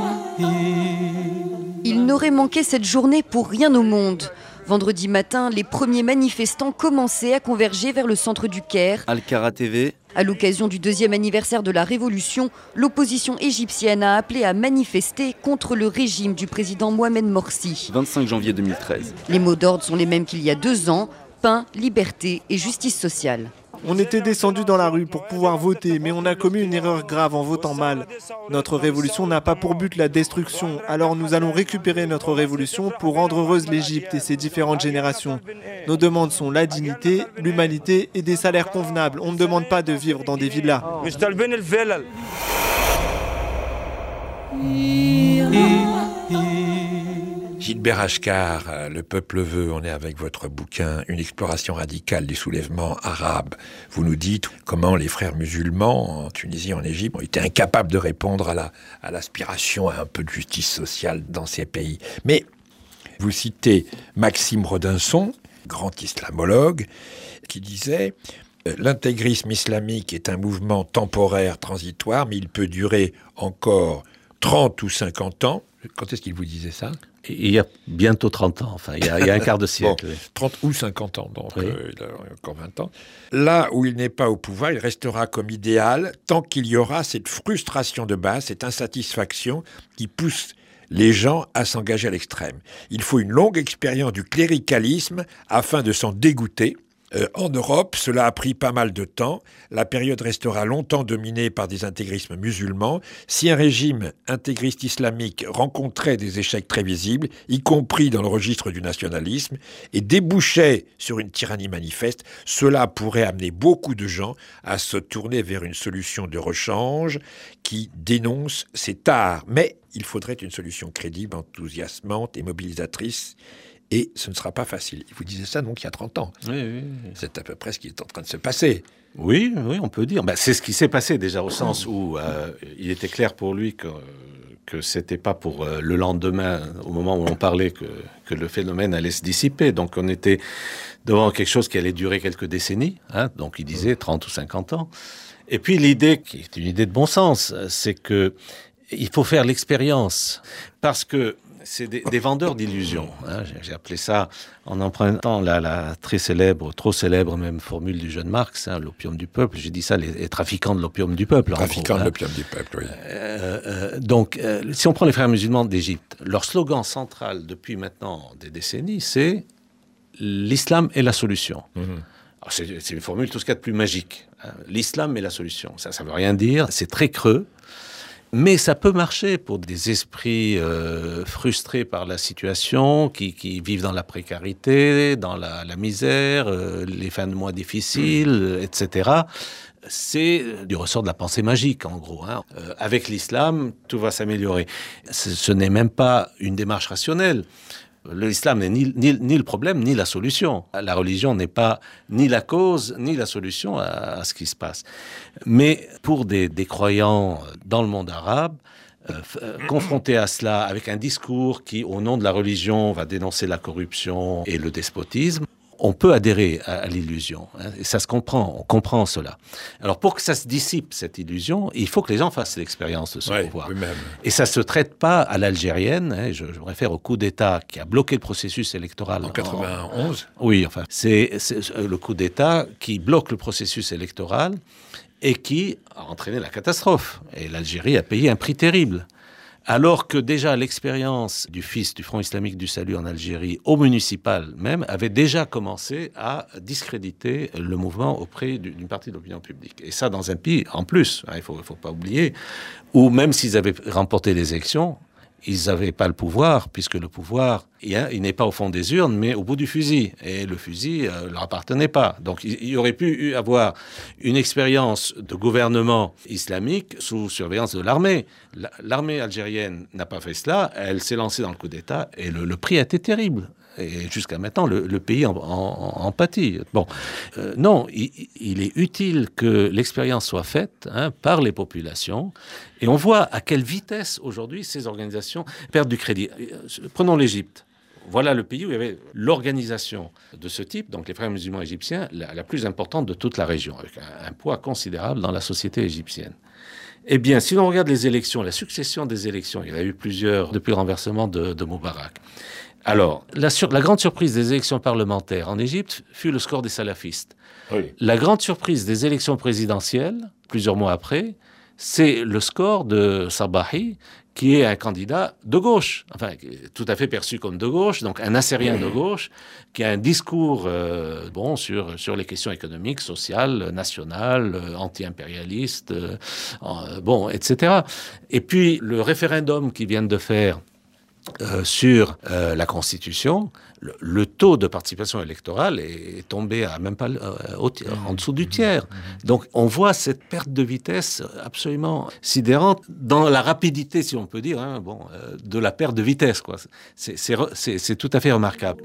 n'aurait manqué cette journée pour rien au monde. Vendredi matin, les premiers manifestants commençaient à converger vers le centre du Caire. Al-Kara T V. À l'occasion du deuxième anniversaire de la Révolution, l'opposition égyptienne a appelé à manifester contre le régime du président Mohamed Morsi. vingt-cinq janvier deux mille treize. Les mots d'ordre sont les mêmes qu'il y a deux ans, pain, liberté et justice sociale. On était descendu dans la rue pour pouvoir voter, mais on a commis une erreur grave en votant mal. Notre révolution n'a pas pour but la destruction, alors nous allons récupérer notre révolution pour rendre heureuse l'Égypte et ses différentes générations. Nos demandes sont la dignité, l'humanité et des salaires convenables. On ne demande pas de vivre dans des villas. Gilbert Achcar, Le peuple veut, on est avec votre bouquin, une exploration radicale du soulèvement arabe. Vous nous dites comment les frères musulmans en Tunisie, en Égypte, ont été incapables de répondre à, la, à l'aspiration à un peu de justice sociale dans ces pays. Mais vous citez Maxime Rodinson, grand islamologue, qui disait « L'intégrisme islamique est un mouvement temporaire, transitoire, mais il peut durer encore trente ou cinquante ans. » Quand est-ce qu'il vous disait ça ? Il y a bientôt trente ans, enfin, il y a, il y a un quart de siècle. Bon, trente ou cinquante ans, donc oui. euh, il a encore vingt ans. Là où il n'est pas au pouvoir, il restera comme idéal tant qu'il y aura cette frustration de base, cette insatisfaction qui pousse les gens à s'engager à l'extrême. Il faut une longue expérience du cléricalisme afin de s'en dégoûter. Euh, en Europe, cela a pris pas mal de temps. La période restera longtemps dominée par des intégrismes musulmans. Si un régime intégriste islamique rencontrait des échecs très visibles, y compris dans le registre du nationalisme, et débouchait sur une tyrannie manifeste, cela pourrait amener beaucoup de gens à se tourner vers une solution de rechange qui dénonce ces tares. Mais il faudrait une solution crédible, enthousiasmante et mobilisatrice. Et ce ne sera pas facile. Il vous disait ça donc il y a trente ans. Oui, oui, oui. C'est à peu près ce qui est en train de se passer. Oui, oui, on peut dire. Ben, c'est ce qui s'est passé déjà au sens où euh, il était clair pour lui que, que c'était pas pour euh, le lendemain, au moment où on parlait, que, que le phénomène allait se dissiper. Donc on était devant quelque chose qui allait durer quelques décennies. Hein, donc il disait trente ou cinquante ans. Et puis l'idée, qui est une idée de bon sens, c'est que il faut faire l'expérience. Parce que c'est des, des vendeurs d'illusions. Hein. J'ai, j'ai appelé ça, en empruntant la, la très célèbre, trop célèbre même formule du jeune Marx, hein, l'opium du peuple. J'ai dit ça, les, les trafiquants de l'opium du peuple. Trafiquants gros, de hein. l'opium du peuple, oui. Euh, euh, donc, euh, si on prend les frères musulmans d'Égypte, leur slogan central depuis maintenant des décennies, c'est « l'islam est la solution mmh. ». Alors, c'est, c'est une formule tout ce qu'il y a de plus magique. Hein. L'islam est la solution. Ça, ça veut rien dire. C'est très creux. Mais ça peut marcher pour des esprits euh, frustrés par la situation, qui, qui vivent dans la précarité, dans la, la misère, euh, les fins de mois difficiles, mmh. et cetera. C'est du ressort de la pensée magique, en gros. Hein. Euh, avec l'islam, tout va s'améliorer. Ce, ce n'est même pas une démarche rationnelle. L'islam n'est ni, ni, ni le problème, ni la solution. La religion n'est pas ni la cause, ni la solution à, à ce qui se passe. Mais pour des, des croyants dans le monde arabe, euh, euh, confrontés à cela avec un discours qui, au nom de la religion, va dénoncer la corruption et le despotisme, on peut adhérer à, à l'illusion. Hein, et ça se comprend, on comprend cela. Alors, pour que ça se dissipe, cette illusion, il faut que les gens fassent l'expérience de ce ouais, pouvoir. Oui-même. Et ça ne se traite pas à l'algérienne. Hein, je, je me réfère au coup d'État qui a bloqué le processus électoral. En quatre-vingt-onze en, Oui, enfin, c'est, c'est le coup d'État qui bloque le processus électoral et qui a entraîné la catastrophe. Et l'Algérie a payé un prix terrible. Alors que déjà l'expérience du fils du Front islamique du salut en Algérie, au municipal même, avait déjà commencé à discréditer le mouvement auprès d'une partie de l'opinion publique. Et ça dans un pays, en plus, hein, il ne faut, faut pas oublier, où même s'ils avaient remporté les élections, ils n'avaient pas le pouvoir, puisque le pouvoir, il, hein, il n'est pas au fond des urnes, mais au bout du fusil. Et le fusil ne euh, leur appartenait pas. Donc il, il y aurait pu avoir une expérience de gouvernement islamique sous surveillance de l'armée. La, l'armée algérienne n'a pas fait cela, elle s'est lancée dans le coup d'État, et le, le prix a été terrible. Et jusqu'à maintenant, le, le pays en, en, en pâtit. Bon, euh, non, il, il est utile que l'expérience soit faite hein, par les populations. Et on voit à quelle vitesse, aujourd'hui, ces organisations perdent du crédit. Prenons l'Égypte. Voilà le pays où il y avait l'organisation de ce type, donc les frères musulmans égyptiens, la, la plus importante de toute la région, avec un, un poids considérable dans la société égyptienne. Eh bien, si l'on regarde les élections, la succession des élections, il y en a eu plusieurs depuis le renversement de, de Moubarak. Alors, la, sur, la grande surprise des élections parlementaires en Égypte fut le score des salafistes. Oui. La grande surprise des élections présidentielles, plusieurs mois après, c'est le score de Sabahi, qui est un candidat de gauche, enfin, tout à fait perçu comme de gauche, donc un assyrien de gauche, qui a un discours euh, bon, sur, sur les questions économiques, sociales, nationales, euh, anti-impérialistes, euh, euh, bon, et cetera. Et puis, le référendum qu'ils viennent de faire Euh, sur euh, la Constitution, le, le taux de participation électorale est, est tombé à même pas euh, au, en dessous du tiers. Donc on voit cette perte de vitesse absolument sidérante dans la rapidité, si on peut dire, hein, bon, euh, de la perte de vitesse, quoi. C'est, c'est, c'est, c'est tout à fait remarquable.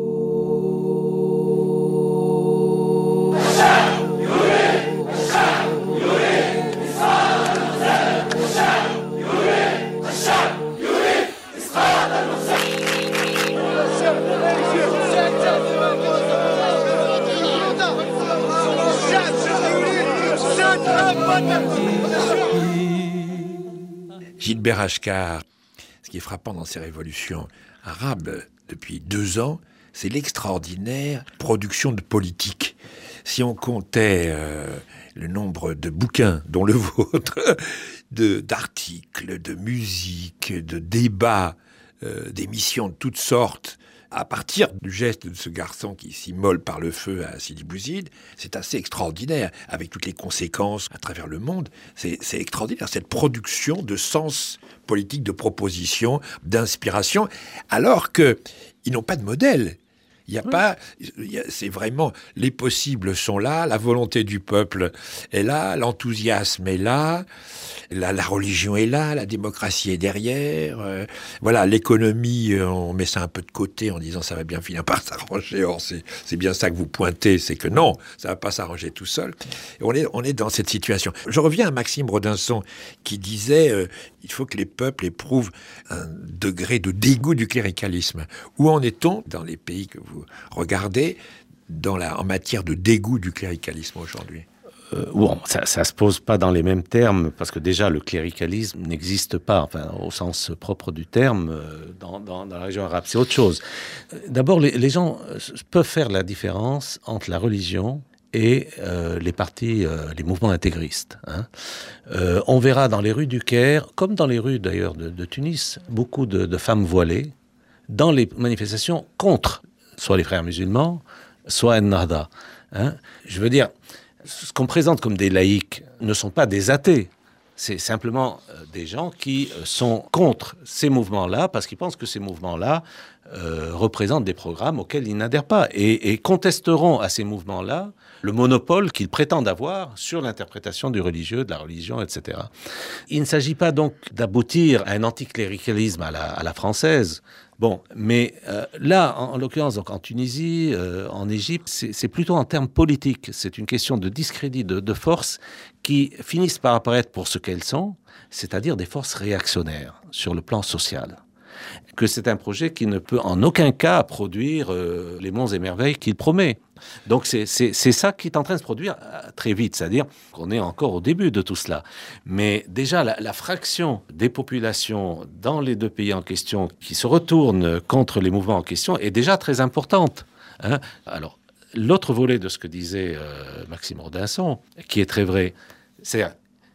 Gilbert Achcar, ce qui est frappant dans ces révolutions arabes depuis deux ans, c'est l'extraordinaire production de politique. Si on comptait euh, le nombre de bouquins, dont le vôtre, de, d'articles, de musique, de débats, euh, d'émissions de toutes sortes, à partir du geste de ce garçon qui s'immole par le feu à Sidi Bouzid, c'est assez extraordinaire, avec toutes les conséquences à travers le monde. C'est, c'est extraordinaire, cette production de sens politique, de proposition, d'inspiration, alors qu'ils n'ont pas de modèle. Il n'y a oui. pas, il y a, c'est vraiment, les possibles sont là, la volonté du peuple est là, l'enthousiasme est là, la, la religion est là, la démocratie est derrière, euh, voilà, l'économie, euh, on met ça un peu de côté en disant ça va bien finir par s'arranger. Or, c'est, c'est bien ça que vous pointez, c'est que non, ça va pas s'arranger tout seul. Et on est, on est dans cette situation. Je reviens à Maxime Rodinson qui disait, euh, il faut que les peuples éprouvent un degré de dégoût du cléricalisme. Où en est-on dans les pays que vous regardez dans la, en matière de dégoût du cléricalisme aujourd'hui? Euh, bon, ça, ça se pose pas dans les mêmes termes, parce que déjà le cléricalisme n'existe pas, enfin au sens propre du terme, euh, dans, dans, dans la région arabe, c'est autre chose. D'abord, les, les gens peuvent faire la différence entre la religion et euh, les partis, euh, les mouvements intégristes. Hein. Euh, on verra dans les rues du Caire, comme dans les rues d'ailleurs de, de Tunis, beaucoup de, de femmes voilées dans les manifestations contre soit les frères musulmans, soit Ennahda. Hein. Je veux dire, ce qu'on présente comme des laïcs ne sont pas des athées. C'est simplement euh, des gens qui euh, sont contre ces mouvements-là parce qu'ils pensent que ces mouvements-là euh, représentent des programmes auxquels ils n'adhèrent pas et, et contesteront à ces mouvements-là le monopole qu'ils prétendent avoir sur l'interprétation du religieux, de la religion, et cetera. Il ne s'agit pas donc d'aboutir à un anticléricalisme à la, à la française. Bon, mais euh, là, en, en l'occurrence, donc en Tunisie, euh, en Égypte, c'est, c'est plutôt en termes politiques. C'est une question de discrédit, de, de forces qui finissent par apparaître pour ce qu'elles sont, c'est-à-dire des forces réactionnaires sur le plan social. Que c'est un projet qui ne peut en aucun cas produire euh, les monts et merveilles qu'il promet. Donc c'est, c'est, c'est ça qui est en train de se produire très vite, c'est-à-dire qu'on est encore au début de tout cela. Mais déjà, la, la fraction des populations dans les deux pays en question qui se retournent contre les mouvements en question est déjà très importante. Hein. Alors, l'autre volet de ce que disait euh, Maxime Rodinson, qui est très vrai, c'est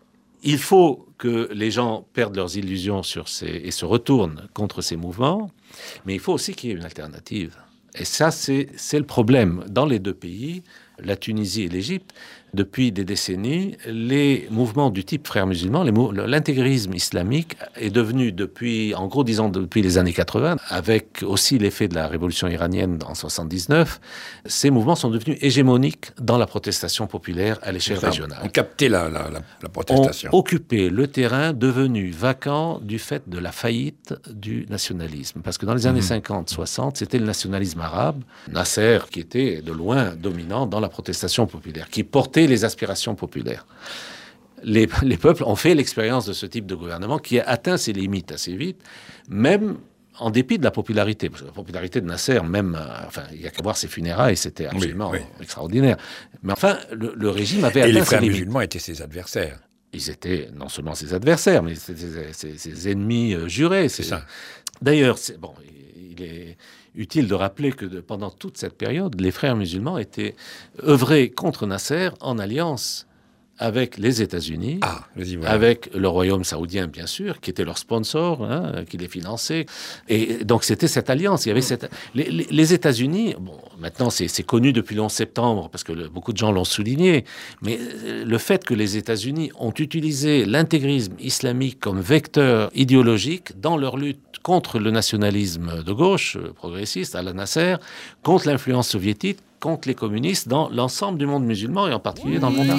il faut que les gens perdent leurs illusions sur ces, et se retournent contre ces mouvements, mais il faut aussi qu'il y ait une alternative. Et ça, c'est, c'est le problème. Dans les deux pays, la Tunisie et l'Égypte, depuis des décennies, les mouvements du type frères musulmans, les mou- l'intégrisme islamique est devenu depuis, en gros disons depuis les années quatre-vingts, avec aussi l'effet de la révolution iranienne en soixante-dix-neuf, ces mouvements sont devenus hégémoniques dans la protestation populaire à l'échelle Ça, régionale. On captait la, la, la, la protestation. Ont occupé le terrain devenu vacant du fait de la faillite du nationalisme. Parce que dans les années Mhm. cinquante soixante, c'était le nationalisme arabe, Nasser, qui était de loin dominant dans la protestation populaire, qui portait les aspirations populaires. Les, les peuples ont fait l'expérience de ce type de gouvernement qui a atteint ses limites assez vite, même en dépit de la popularité. Parce que la popularité de Nasser, même, euh, enfin, il n'y a qu'à voir ses funérailles, c'était absolument Oui, oui. extraordinaire. Mais enfin, le, le régime avait Et atteint les ses frères limites. musulmans étaient ses adversaires. Ils étaient non seulement ses adversaires, mais c'était ses, ses- ses ennemis euh, jurés. C'est ça. D'ailleurs, c'est, bon, il est utile de rappeler que de- pendant toute cette période, les frères musulmans étaient œuvrés contre Nasser en alliance avec les États-Unis, Ah, vas-y, voilà. avec le royaume saoudien, bien sûr, qui était leur sponsor, hein, qui les finançait. Et donc, c'était cette alliance. Il y avait cette... Les, les- les États-Unis, bon, maintenant, c'est, c'est connu depuis le onze septembre, parce que le- beaucoup de gens l'ont souligné, mais euh, le fait que les États-Unis ont utilisé l'intégrisme islamique comme vecteur idéologique dans leur lutte contre le nationalisme de gauche, euh, progressiste, à la Nasser, contre l'influence soviétique, contre les communistes dans l'ensemble du monde musulman, et en particulier dans le monde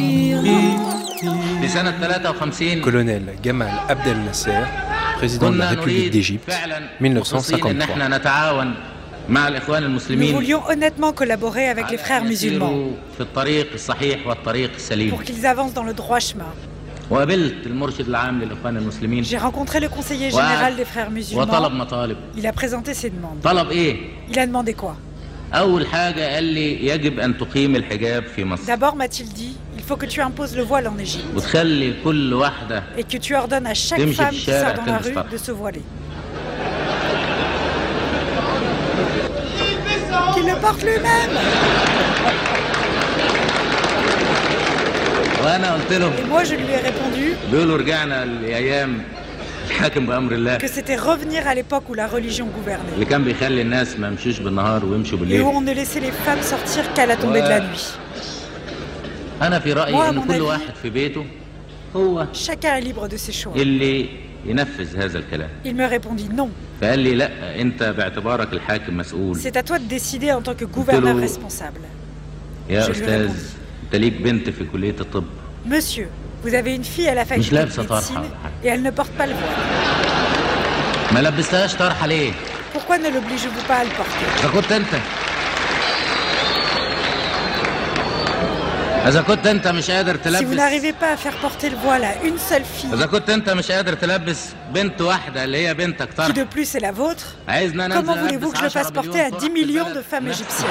arabe. Colonel Gamal Abdel Nasser, président de la République d'Égypte, mille neuf cent cinquante-trois. Nous voulions honnêtement collaborer avec les frères musulmans pour qu'ils avancent dans le droit chemin. J'ai rencontré le conseiller général des frères musulmans. Il a présenté ses demandes. Il a demandé quoi? D'abord, m'a-t-il dit, il faut que tu imposes le voile en Égypte et que tu ordonnes à chaque femme qui sort dans la rue de se voiler. Qu'il le porte lui-même. Et moi, je lui ai répondu que c'était revenir à l'époque où la religion gouvernait et où on ne laissait les femmes sortir qu'à la tombée de la nuit. Moi, à mon avis, chacun est libre de ses choix. Il me répondit non. C'est à toi de décider en tant que gouverneur responsable. Je lui répondis, monsieur, vous avez une fille à la faculté de médecine et elle ne porte pas le voile. Pourquoi ne l'obligez-vous pas à le porter? Si vous n'arrivez pas à faire porter le voile à une seule fille, qui de plus est la vôtre, comment voulez-vous que je le fasse porter à dix millions de femmes égyptiennes?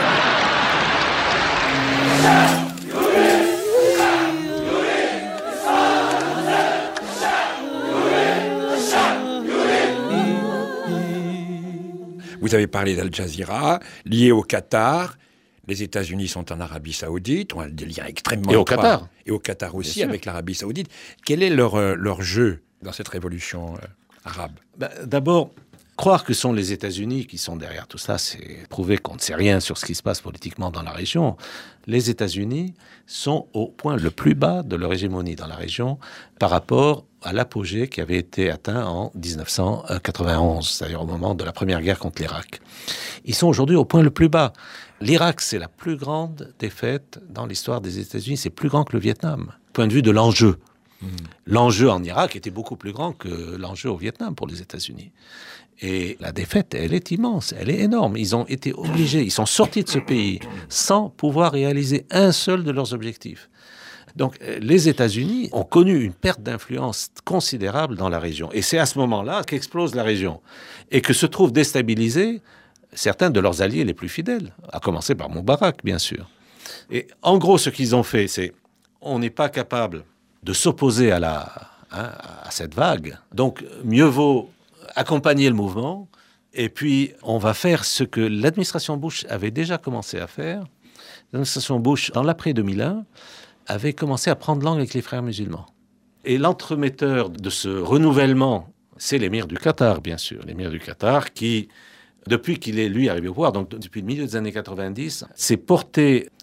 Vous avez parlé d'Al Jazeera, lié au Qatar. Les États-Unis sont en Arabie Saoudite, ont des liens extrêmement Et au étroits. Qatar. Et au Qatar aussi, Bien sûr. avec l'Arabie Saoudite. Quel est leur, euh, leur jeu dans cette révolution euh, arabe? Ben, d'abord, croire que ce sont les États-Unis qui sont derrière tout ça, c'est prouver qu'on ne sait rien sur ce qui se passe politiquement dans la région. Les États-Unis sont au point le plus bas de leur hégémonie dans la région par rapport à l'apogée qui avait été atteint en dix-neuf cent quatre-vingt-onze, c'est-à-dire au moment de la première guerre contre l'Irak. Ils sont aujourd'hui au point le plus bas. L'Irak, c'est la plus grande défaite dans l'histoire des États-Unis. C'est plus grand que le Vietnam, du point de vue de l'enjeu. Mmh. L'enjeu en Irak était beaucoup plus grand que l'enjeu au Vietnam pour les États-Unis. Et la défaite, elle est immense, elle est énorme. Ils ont été obligés, ils sont sortis de ce pays sans pouvoir réaliser un seul de leurs objectifs. Donc, les États-Unis ont connu une perte d'influence considérable dans la région. Et c'est à ce moment-là qu'explose la région. Et que se trouvent déstabilisés certains de leurs alliés les plus fidèles, à commencer par Moubarak, bien sûr. Et en gros, ce qu'ils ont fait, c'est on n'est pas capable de s'opposer à, la, hein, à cette vague. Donc, mieux vaut accompagner le mouvement. Et puis, on va faire ce que l'administration Bush avait déjà commencé à faire. L'administration Bush, dans l'après deux mille un, avait commencé à prendre langue avec les frères musulmans. Et l'entremetteur de ce renouvellement, c'est l'émir du Qatar, bien sûr. L'émir du Qatar qui, depuis qu'il est, lui, arrivé au pouvoir, donc depuis le milieu des années quatre-vingt-dix, s'est porté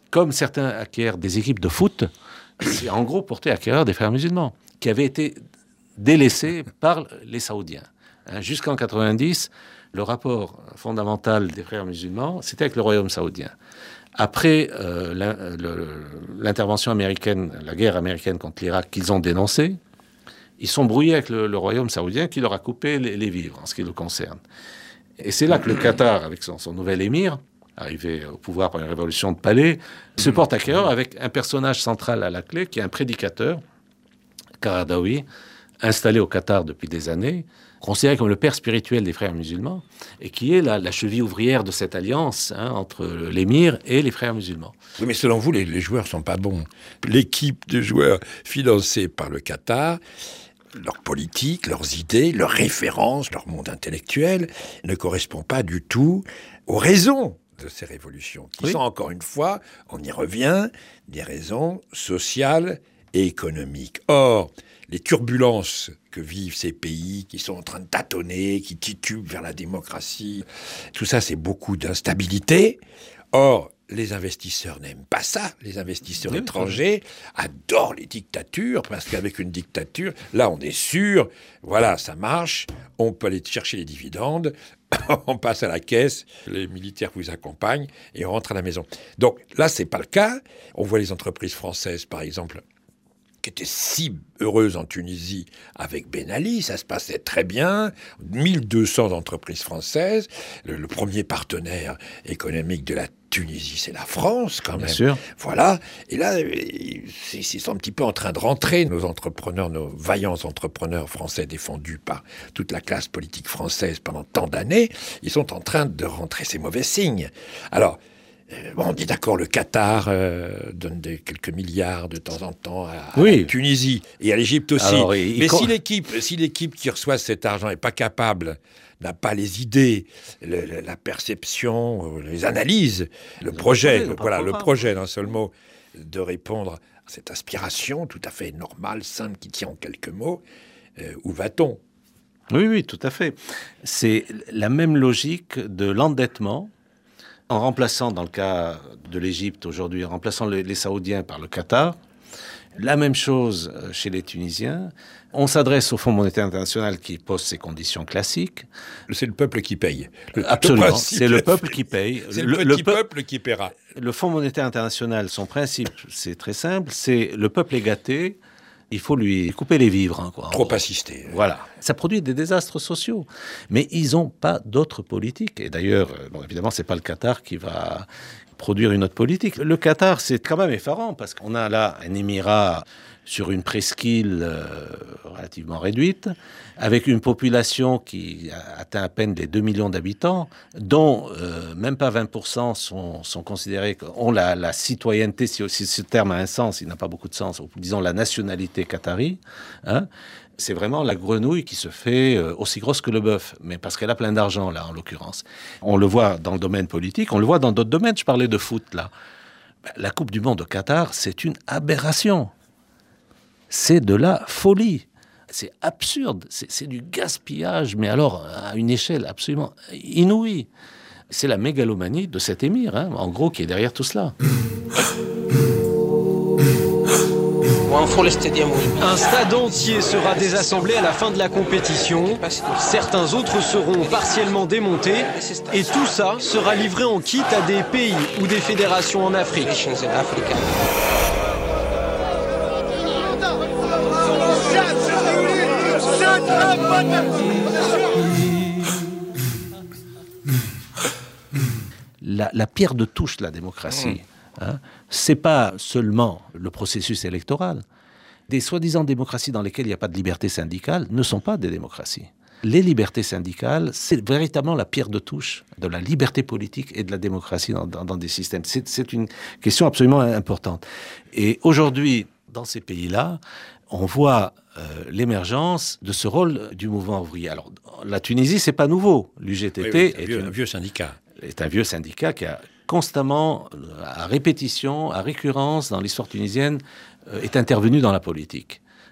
Comme certains acquièrent des équipes de foot, c'est en gros pour acquérir des frères musulmans, qui avaient été délaissés par les Saoudiens. Hein, jusqu'en quatre-vingt-dix, le rapport fondamental des frères musulmans, c'était avec le royaume saoudien. Après euh, la, le, l'intervention américaine, la guerre américaine contre l'Irak qu'ils ont dénoncée, ils sont brouillés avec le, le royaume saoudien qui leur a coupé les, les vivres en ce qui le concerne. Et c'est là que le Qatar, avec son, son nouvel émir, arrivé au pouvoir par une révolution de palais, se porte acquéreur avec un personnage central à la clé, qui est un prédicateur, Qaradawi, installé au Qatar depuis des années, considéré comme le père spirituel des frères musulmans, et qui est la, la cheville ouvrière de cette alliance hein, entre l'émir et les frères musulmans. Oui, mais selon vous, les, les joueurs sont pas bons. L'équipe de joueurs financée par le Qatar, leur politique, leurs idées, leurs références, leur monde intellectuel ne correspond pas du tout aux raisons de ces révolutions, qui oui. sont encore une fois, on y revient, des raisons sociales et économiques. Or, les turbulences que vivent ces pays, qui sont en train de tâtonner, qui titubent vers la démocratie, tout ça, c'est beaucoup d'instabilité. Or, les investisseurs n'aiment pas ça. Les investisseurs oui, étrangers oui. adorent les dictatures, parce qu'avec une dictature, là, on est sûr, voilà, ça marche, on peut aller chercher les dividendes, on passe à la caisse, les militaires vous accompagnent, et on rentre à la maison. Donc là, c'est pas le cas. On voit les entreprises françaises, par exemple, qui était si heureuse en Tunisie avec Ben Ali, ça se passait très bien, mille deux cents entreprises françaises, le, le premier partenaire économique de la Tunisie, c'est la France quand même. Bien sûr. Voilà, et là, ils sont un petit peu en train de rentrer, nos entrepreneurs, nos vaillants entrepreneurs français défendus par toute la classe politique française pendant tant d'années, ils sont en train de rentrer, ces mauvais signes. Alors, Bon, on dit d'accord, le Qatar euh, donne des, quelques milliards de temps en temps à, oui. à la Tunisie et à l'Égypte aussi. Alors, il, Mais il... si l'équipe, si l'équipe qui reçoit cet argent n'est pas capable, n'a pas les idées, le, le, la perception, les analyses, le, le projet, projet le, voilà, le projet d'un seul mot, de répondre à cette aspiration tout à fait normale, simple, qui tient en quelques mots, euh, où va-t-on ? Oui, oui, tout à fait. C'est la même logique de l'endettement. En remplaçant, dans le cas de l'Égypte aujourd'hui, en remplaçant les, les Saoudiens par le Qatar, la même chose chez les Tunisiens. On s'adresse au Fonds monétaire international qui pose ses conditions classiques. C'est le peuple qui paye. Le Absolument, c'est le peuple qui paye. C'est le, le petit le peuple qui paiera. Le Fonds monétaire international, son principe, c'est très simple, c'est le peuple est gâté, il faut lui couper les vivres. Hein, quoi, Trop assister. Voilà. Ça produit des désastres sociaux. Mais ils n'ont pas d'autre politique. Et d'ailleurs, bon, évidemment, ce n'est pas le Qatar qui va produire une autre politique. Le Qatar, c'est quand même effarant, parce qu'on a là un émirat sur une presqu'île euh, relativement réduite, avec une population qui atteint à peine les deux millions d'habitants, dont euh, même pas vingt pour cent sont, sont considérés, ont la, la citoyenneté, si, si ce terme a un sens, il n'a pas beaucoup de sens, ou disons la nationalité qatari, hein. C'est vraiment la grenouille qui se fait euh, aussi grosse que le bœuf, mais parce qu'elle a plein d'argent, là, en l'occurrence. On le voit dans le domaine politique, on le voit dans d'autres domaines. Je parlais de foot, là. Ben, la Coupe du Monde au Qatar, c'est une aberration. C'est de la folie. C'est absurde. C'est, c'est du gaspillage, mais alors à une échelle absolument inouïe. C'est la mégalomanie de cet émir, hein, en gros, qui est derrière tout cela. Un stade entier sera désassemblé à la fin de la compétition. Certains autres seront partiellement démontés. Et tout ça sera livré en kit à des pays ou des fédérations en Afrique. La, la pierre de touche de la démocratie, hein, c'est pas seulement le processus électoral. Des soi-disant démocraties dans lesquelles il n'y a pas de liberté syndicale ne sont pas des démocraties. Les libertés syndicales, c'est véritablement la pierre de touche de la liberté politique et de la démocratie dans, dans, dans des systèmes. C'est, c'est une question absolument importante. Et aujourd'hui, dans ces pays-là, on voit euh, l'émergence de ce rôle du mouvement ouvrier. Alors, la Tunisie, c'est pas nouveau. L'U G T T oui, oui, c'est un est vieux, une, un vieux syndicat. est un vieux syndicat qui a constamment, à répétition, à récurrence, dans l'histoire tunisienne, euh, est intervenu dans la politique.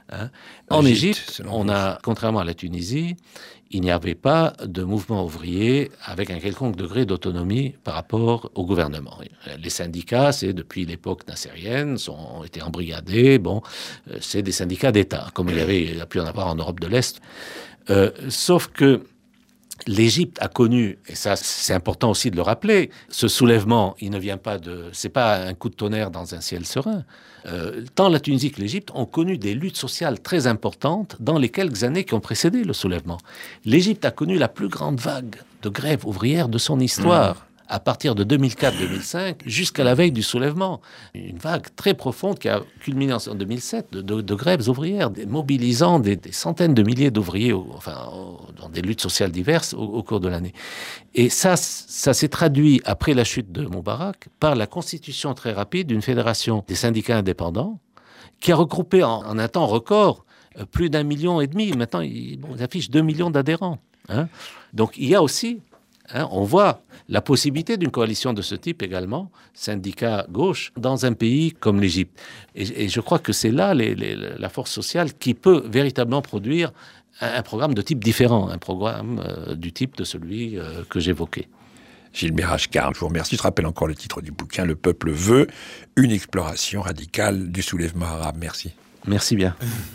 Hein. En Égypte, on a, contrairement à la Tunisie, il n'y avait pas de mouvement ouvrier avec un quelconque degré d'autonomie par rapport au gouvernement. Les syndicats, c'est depuis l'époque nassérienne, sont, ont été embrigadés. Bon, c'est des syndicats d'État, comme il y avait, il y a pu en avoir en Europe de l'Est. Euh, sauf que l'Égypte a connu, et ça c'est important aussi de le rappeler, ce soulèvement, il ne vient pas de, c'est pas un coup de tonnerre dans un ciel serein. Euh, tant la Tunisie que l'Égypte ont connu des luttes sociales très importantes dans les quelques années qui ont précédé le soulèvement. L'Égypte a connu la plus grande vague de grève ouvrière de son histoire. Mmh. À partir de deux mille quatre deux mille cinq, jusqu'à la veille du soulèvement. Une vague très profonde qui a culminé en deux mille sept de, de, de grèves ouvrières, des, mobilisant des, des centaines de milliers d'ouvriers au, enfin, au, dans des luttes sociales diverses au, au cours de l'année. Et ça, ça s'est traduit, après la chute de Moubarak, par la constitution très rapide d'une fédération des syndicats indépendants qui a regroupé en, en un temps record plus d'un million et demi. Maintenant, ils, bon, ils affichent deux millions d'adhérents. Hein. Donc il y a aussi... Hein, on voit la possibilité d'une coalition de ce type également, syndicat gauche, dans un pays comme l'Égypte. Et, et je crois que c'est là les, les, la force sociale qui peut véritablement produire un, un programme de type différent, un programme euh, du type de celui euh, que j'évoquais. Gilles Berachkar, je vous remercie. Je rappelle encore le titre du bouquin, Le peuple veut, une exploration radicale du soulèvement arabe. Merci. Merci bien.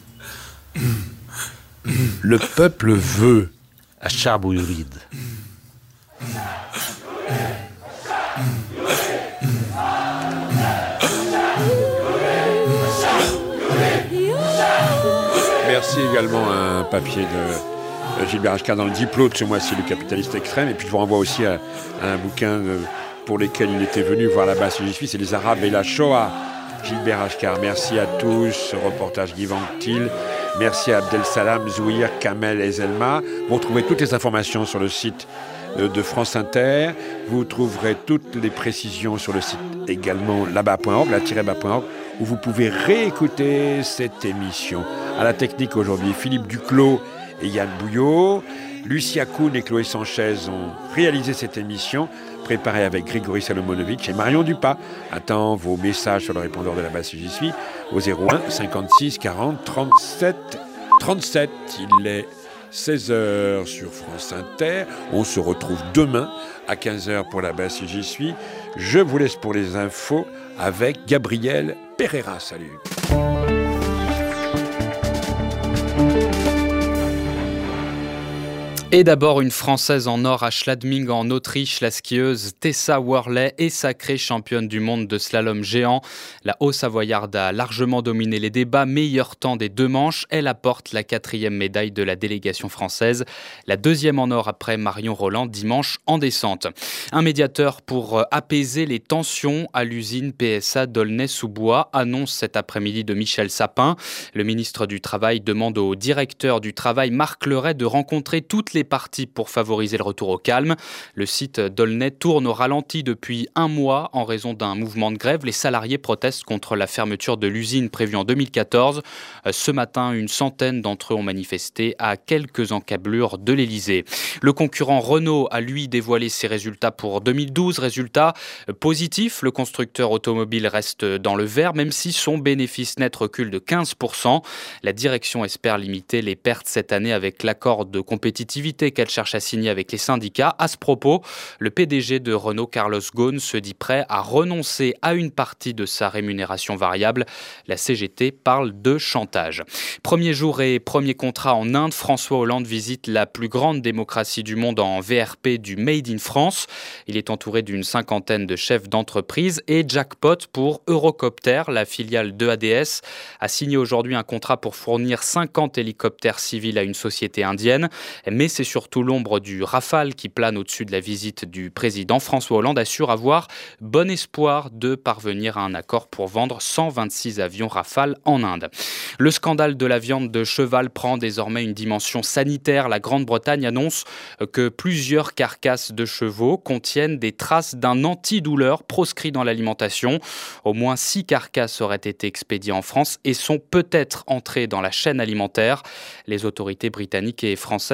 Le peuple veut. Ash-Sha'bu yurid. Merci également à un papier de Gilles Berachkar dans le Diplo de ce mois-ci, Le capitaliste extrême. Et puis je vous renvoie aussi à, à un bouquin de, pour lequel il était venu voir là-bas si j'y suis, c'est Les Arabes et la Shoah. Gilles Berachkar, merci à tous. Ce reportage Guy Vanctil. Merci à Abdel Salam, Zouir, Kamel et Zelma. Vous retrouvez toutes les informations sur le site de France Inter. Vous trouverez toutes les précisions sur le site également là-bas point org, la-bas point org, où vous pouvez réécouter cette émission. À la technique aujourd'hui, Philippe Duclos et Yann Bouillot. Lucia Kuhn et Chloé Sanchez ont réalisé cette émission, préparée avec Grégory Salomonovitch et Marion Dupas. Attends vos messages sur le répondeur de la base si j'y suis, au zéro un cinquante-six quarante trente-sept trente-sept. Il est seize heures sur France Inter. On se retrouve demain à quinze heures pour la base si j'y suis. Je vous laisse pour les infos avec Gabriel Pereira. Salut. Et d'abord, une Française en or à Schladming en Autriche. La skieuse Tessa Worley est sacrée championne du monde de slalom géant. La Haut-Savoyarde a largement dominé les débats. Meilleur temps des deux manches. Elle apporte la quatrième médaille de la délégation française. La deuxième en or après Marion Roland dimanche en descente. Un médiateur pour apaiser les tensions à l'usine P S A d'Aulnay-sous-Bois annonce cet après-midi de Michel Sapin. Le ministre du Travail demande au directeur du Travail Marc Leray de rencontrer toutes les parties pour favoriser le retour au calme. Le site d'Aulnay tourne au ralenti depuis un mois en raison d'un mouvement de grève. Les salariés protestent contre la fermeture de l'usine prévue en deux mille quatorze. Ce matin, une centaine d'entre eux ont manifesté à quelques encablures de l'Élysée. Le concurrent Renault a lui dévoilé ses résultats pour deux mille douze. Résultats positifs. Le constructeur automobile reste dans le vert, même si son bénéfice net recule de quinze pour cent. La direction espère limiter les pertes cette année avec l'accord de compétitivité qu'elle cherche à signer avec les syndicats. À ce propos, le P D G de Renault, Carlos Ghosn, se dit prêt à renoncer à une partie de sa rémunération variable. La C G T parle de chantage. Premier jour et premier contrat en Inde, François Hollande visite la plus grande démocratie du monde en V R P du Made in France. Il est entouré d'une cinquantaine de chefs d'entreprise et jackpot pour Eurocopter, la filiale de A D S, a signé aujourd'hui un contrat pour fournir cinquante hélicoptères civils à une société indienne. Mais c'est surtout l'ombre du Rafale qui plane au-dessus de la visite du président. François Hollande assure avoir bon espoir de parvenir à un accord pour vendre cent vingt-six avions Rafale en Inde. Le scandale de la viande de cheval prend désormais une dimension sanitaire. La Grande-Bretagne annonce que plusieurs carcasses de chevaux contiennent des traces d'un antidouleur proscrit dans l'alimentation. Au moins six carcasses auraient été expédiées en France et sont peut-être entrées dans la chaîne alimentaire. Les autorités britanniques et françaises vont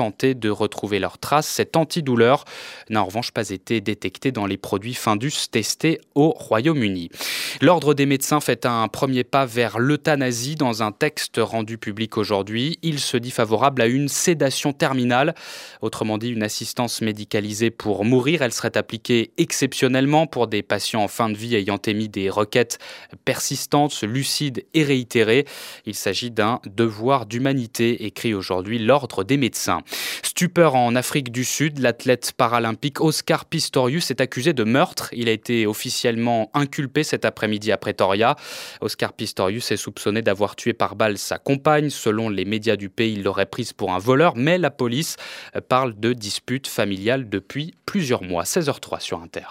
tenté de retrouver leurs traces. Cette antidouleur n'a en revanche pas été détectée dans les produits Findus testés au Royaume-Uni. L'Ordre des médecins fait un premier pas vers l'euthanasie dans un texte rendu public aujourd'hui. Il se dit favorable à une sédation terminale, autrement dit une assistance médicalisée pour mourir. Elle serait appliquée exceptionnellement pour des patients en fin de vie ayant émis des requêtes persistantes, lucides et réitérées. Il s'agit d'un devoir d'humanité, écrit aujourd'hui l'Ordre des médecins. Stupeur en Afrique du Sud, l'athlète paralympique Oscar Pistorius est accusé de meurtre. Il a été officiellement inculpé cet après-midi à Pretoria. Oscar Pistorius est soupçonné d'avoir tué par balle sa compagne. Selon les médias du pays, il l'aurait prise pour un voleur, mais la police parle de dispute familiale depuis plusieurs mois. seize heures zéro trois sur Inter.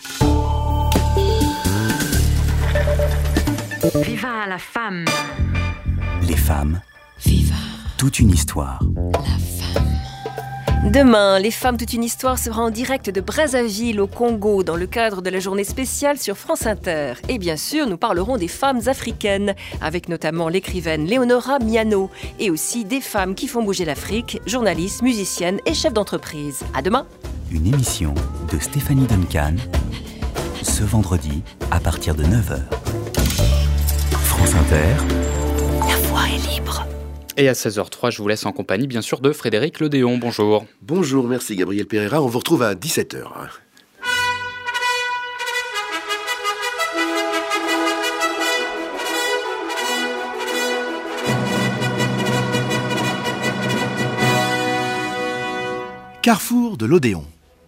Viva la femme. Les femmes. Viva. Toute une histoire. La femme. Demain, Les Femmes, toute une histoire sera en direct de Brazzaville au Congo dans le cadre de la journée spéciale sur France Inter. Et bien sûr, nous parlerons des femmes africaines, avec notamment l'écrivaine Léonora Miano, et aussi des femmes qui font bouger l'Afrique, journalistes, musiciennes et chefs d'entreprise. À demain. Une émission de Stéphanie Duncan, ce vendredi à partir de neuf heures. France Inter. La voix est libre. Et à seize heures zéro trois, je vous laisse en compagnie, bien sûr, de Frédéric Lodéon. Bonjour. Bonjour, merci Gabriel Pereira. On vous retrouve à dix-sept heures. Carrefour de l'Odéon.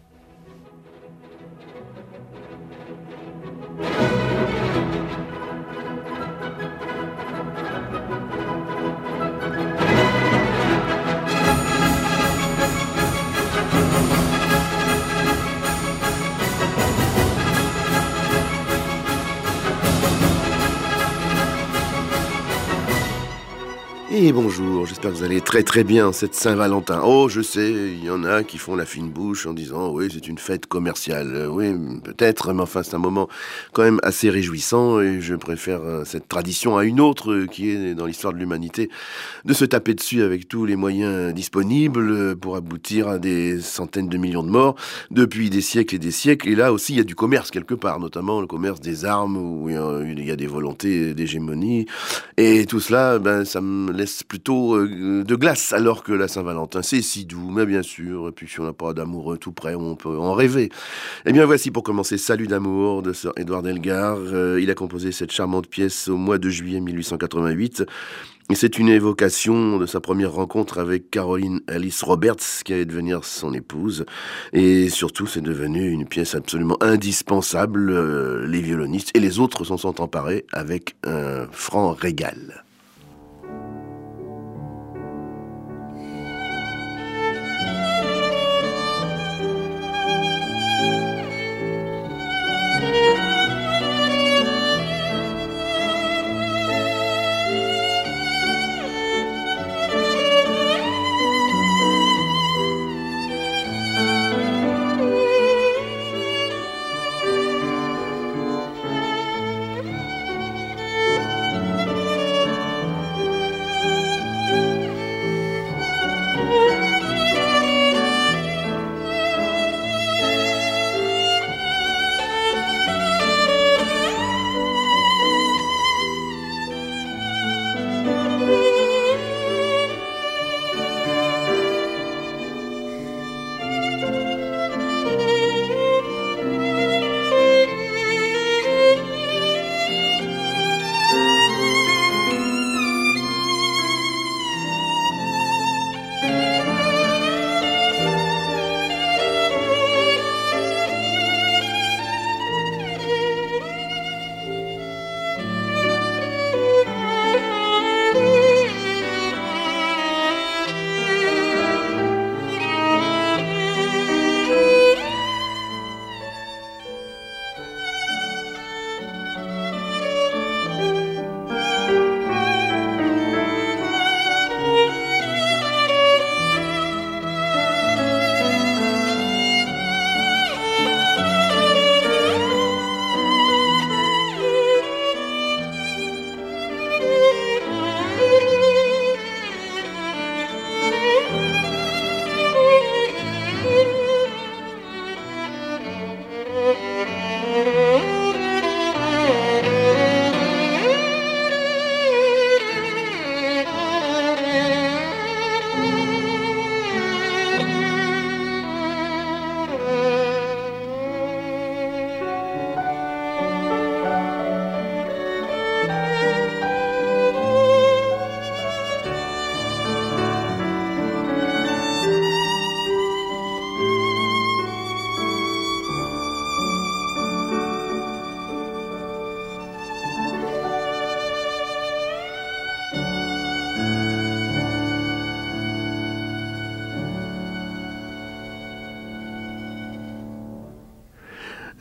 Et bonjour, j'espère que vous allez très très bien cette Saint-Valentin. Oh, je sais, il y en a qui font la fine bouche en disant « Oui, c'est une fête commerciale. Euh, » Oui, peut-être, mais enfin, c'est un moment quand même assez réjouissant et je préfère euh, cette tradition à une autre euh, qui est dans l'histoire de l'humanité, de se taper dessus avec tous les moyens disponibles euh, pour aboutir à des centaines de millions de morts depuis des siècles et des siècles. Et là aussi, il y a du commerce quelque part, notamment le commerce des armes où il y a des volontés d'hégémonie. Et tout cela, ben, ça me laisse plutôt euh, de glace, alors que la Saint-Valentin, c'est si doux, mais bien sûr, et puis si on n'a pas d'amoureux tout près, on peut en rêver. Eh bien, voici pour commencer Salut d'amour de Sir Édouard Elgar. Euh, il a composé cette charmante pièce au mois de juillet mille huit cent quatre-vingt-huit. Et c'est une évocation de sa première rencontre avec Caroline Alice Roberts, qui allait devenir son épouse. Et surtout, c'est devenu une pièce absolument indispensable. Euh, les violonistes et les autres s'en sont emparés avec un franc régal.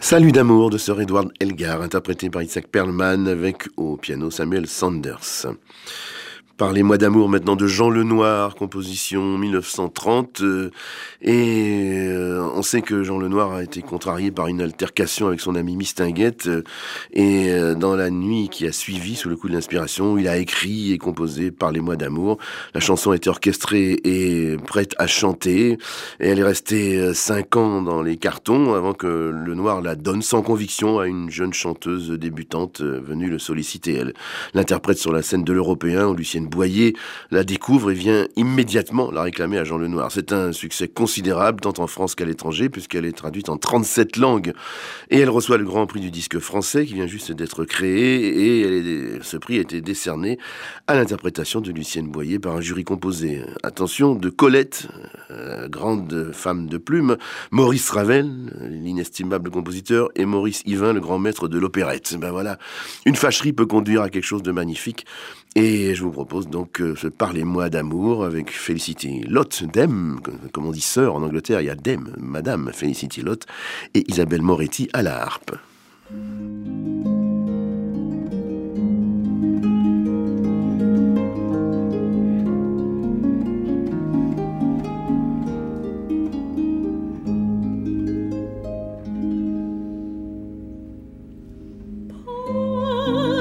Salut d'amour de Sir Edward Elgar, interprété par Isaac Perlman avec au piano Samuel Sanders. Parlez-moi d'amour maintenant de Jean Lenoir, composition mille neuf cent trente. Euh, et euh, on sait que Jean Lenoir a été contrarié par une altercation avec son ami Mistinguett. Euh, et euh, dans la nuit qui a suivi, sous le coup de l'inspiration, il a écrit et composé Parlez-moi d'amour. La chanson a été orchestrée et prête à chanter. Et elle est restée euh, cinq ans dans les cartons avant que Lenoir la donne sans conviction à une jeune chanteuse débutante euh, venue le solliciter. Elle l'interprète sur la scène de l'Européen, où Lucienne Boyer la découvre et vient immédiatement la réclamer à Jean Lenoir. C'est un succès considérable, tant en France qu'à l'étranger, puisqu'elle est traduite en trente-sept langues. Et elle reçoit le Grand Prix du disque français, qui vient juste d'être créé, et elle est, ce prix a été décerné à l'interprétation de Lucienne Boyer par un jury composé, attention, de Colette, euh, grande femme de plume, Maurice Ravel, l'inestimable compositeur, et Maurice Yvain, le grand maître de l'opérette. Ben voilà, une fâcherie peut conduire à quelque chose de magnifique. Et je vous propose donc euh, ce Parlez-moi d'amour avec Felicity Lott, Dame, comme on dit sœur en Angleterre, il y a Dame, Madame Felicity Lott, et Isabelle Moretti à la harpe. Oh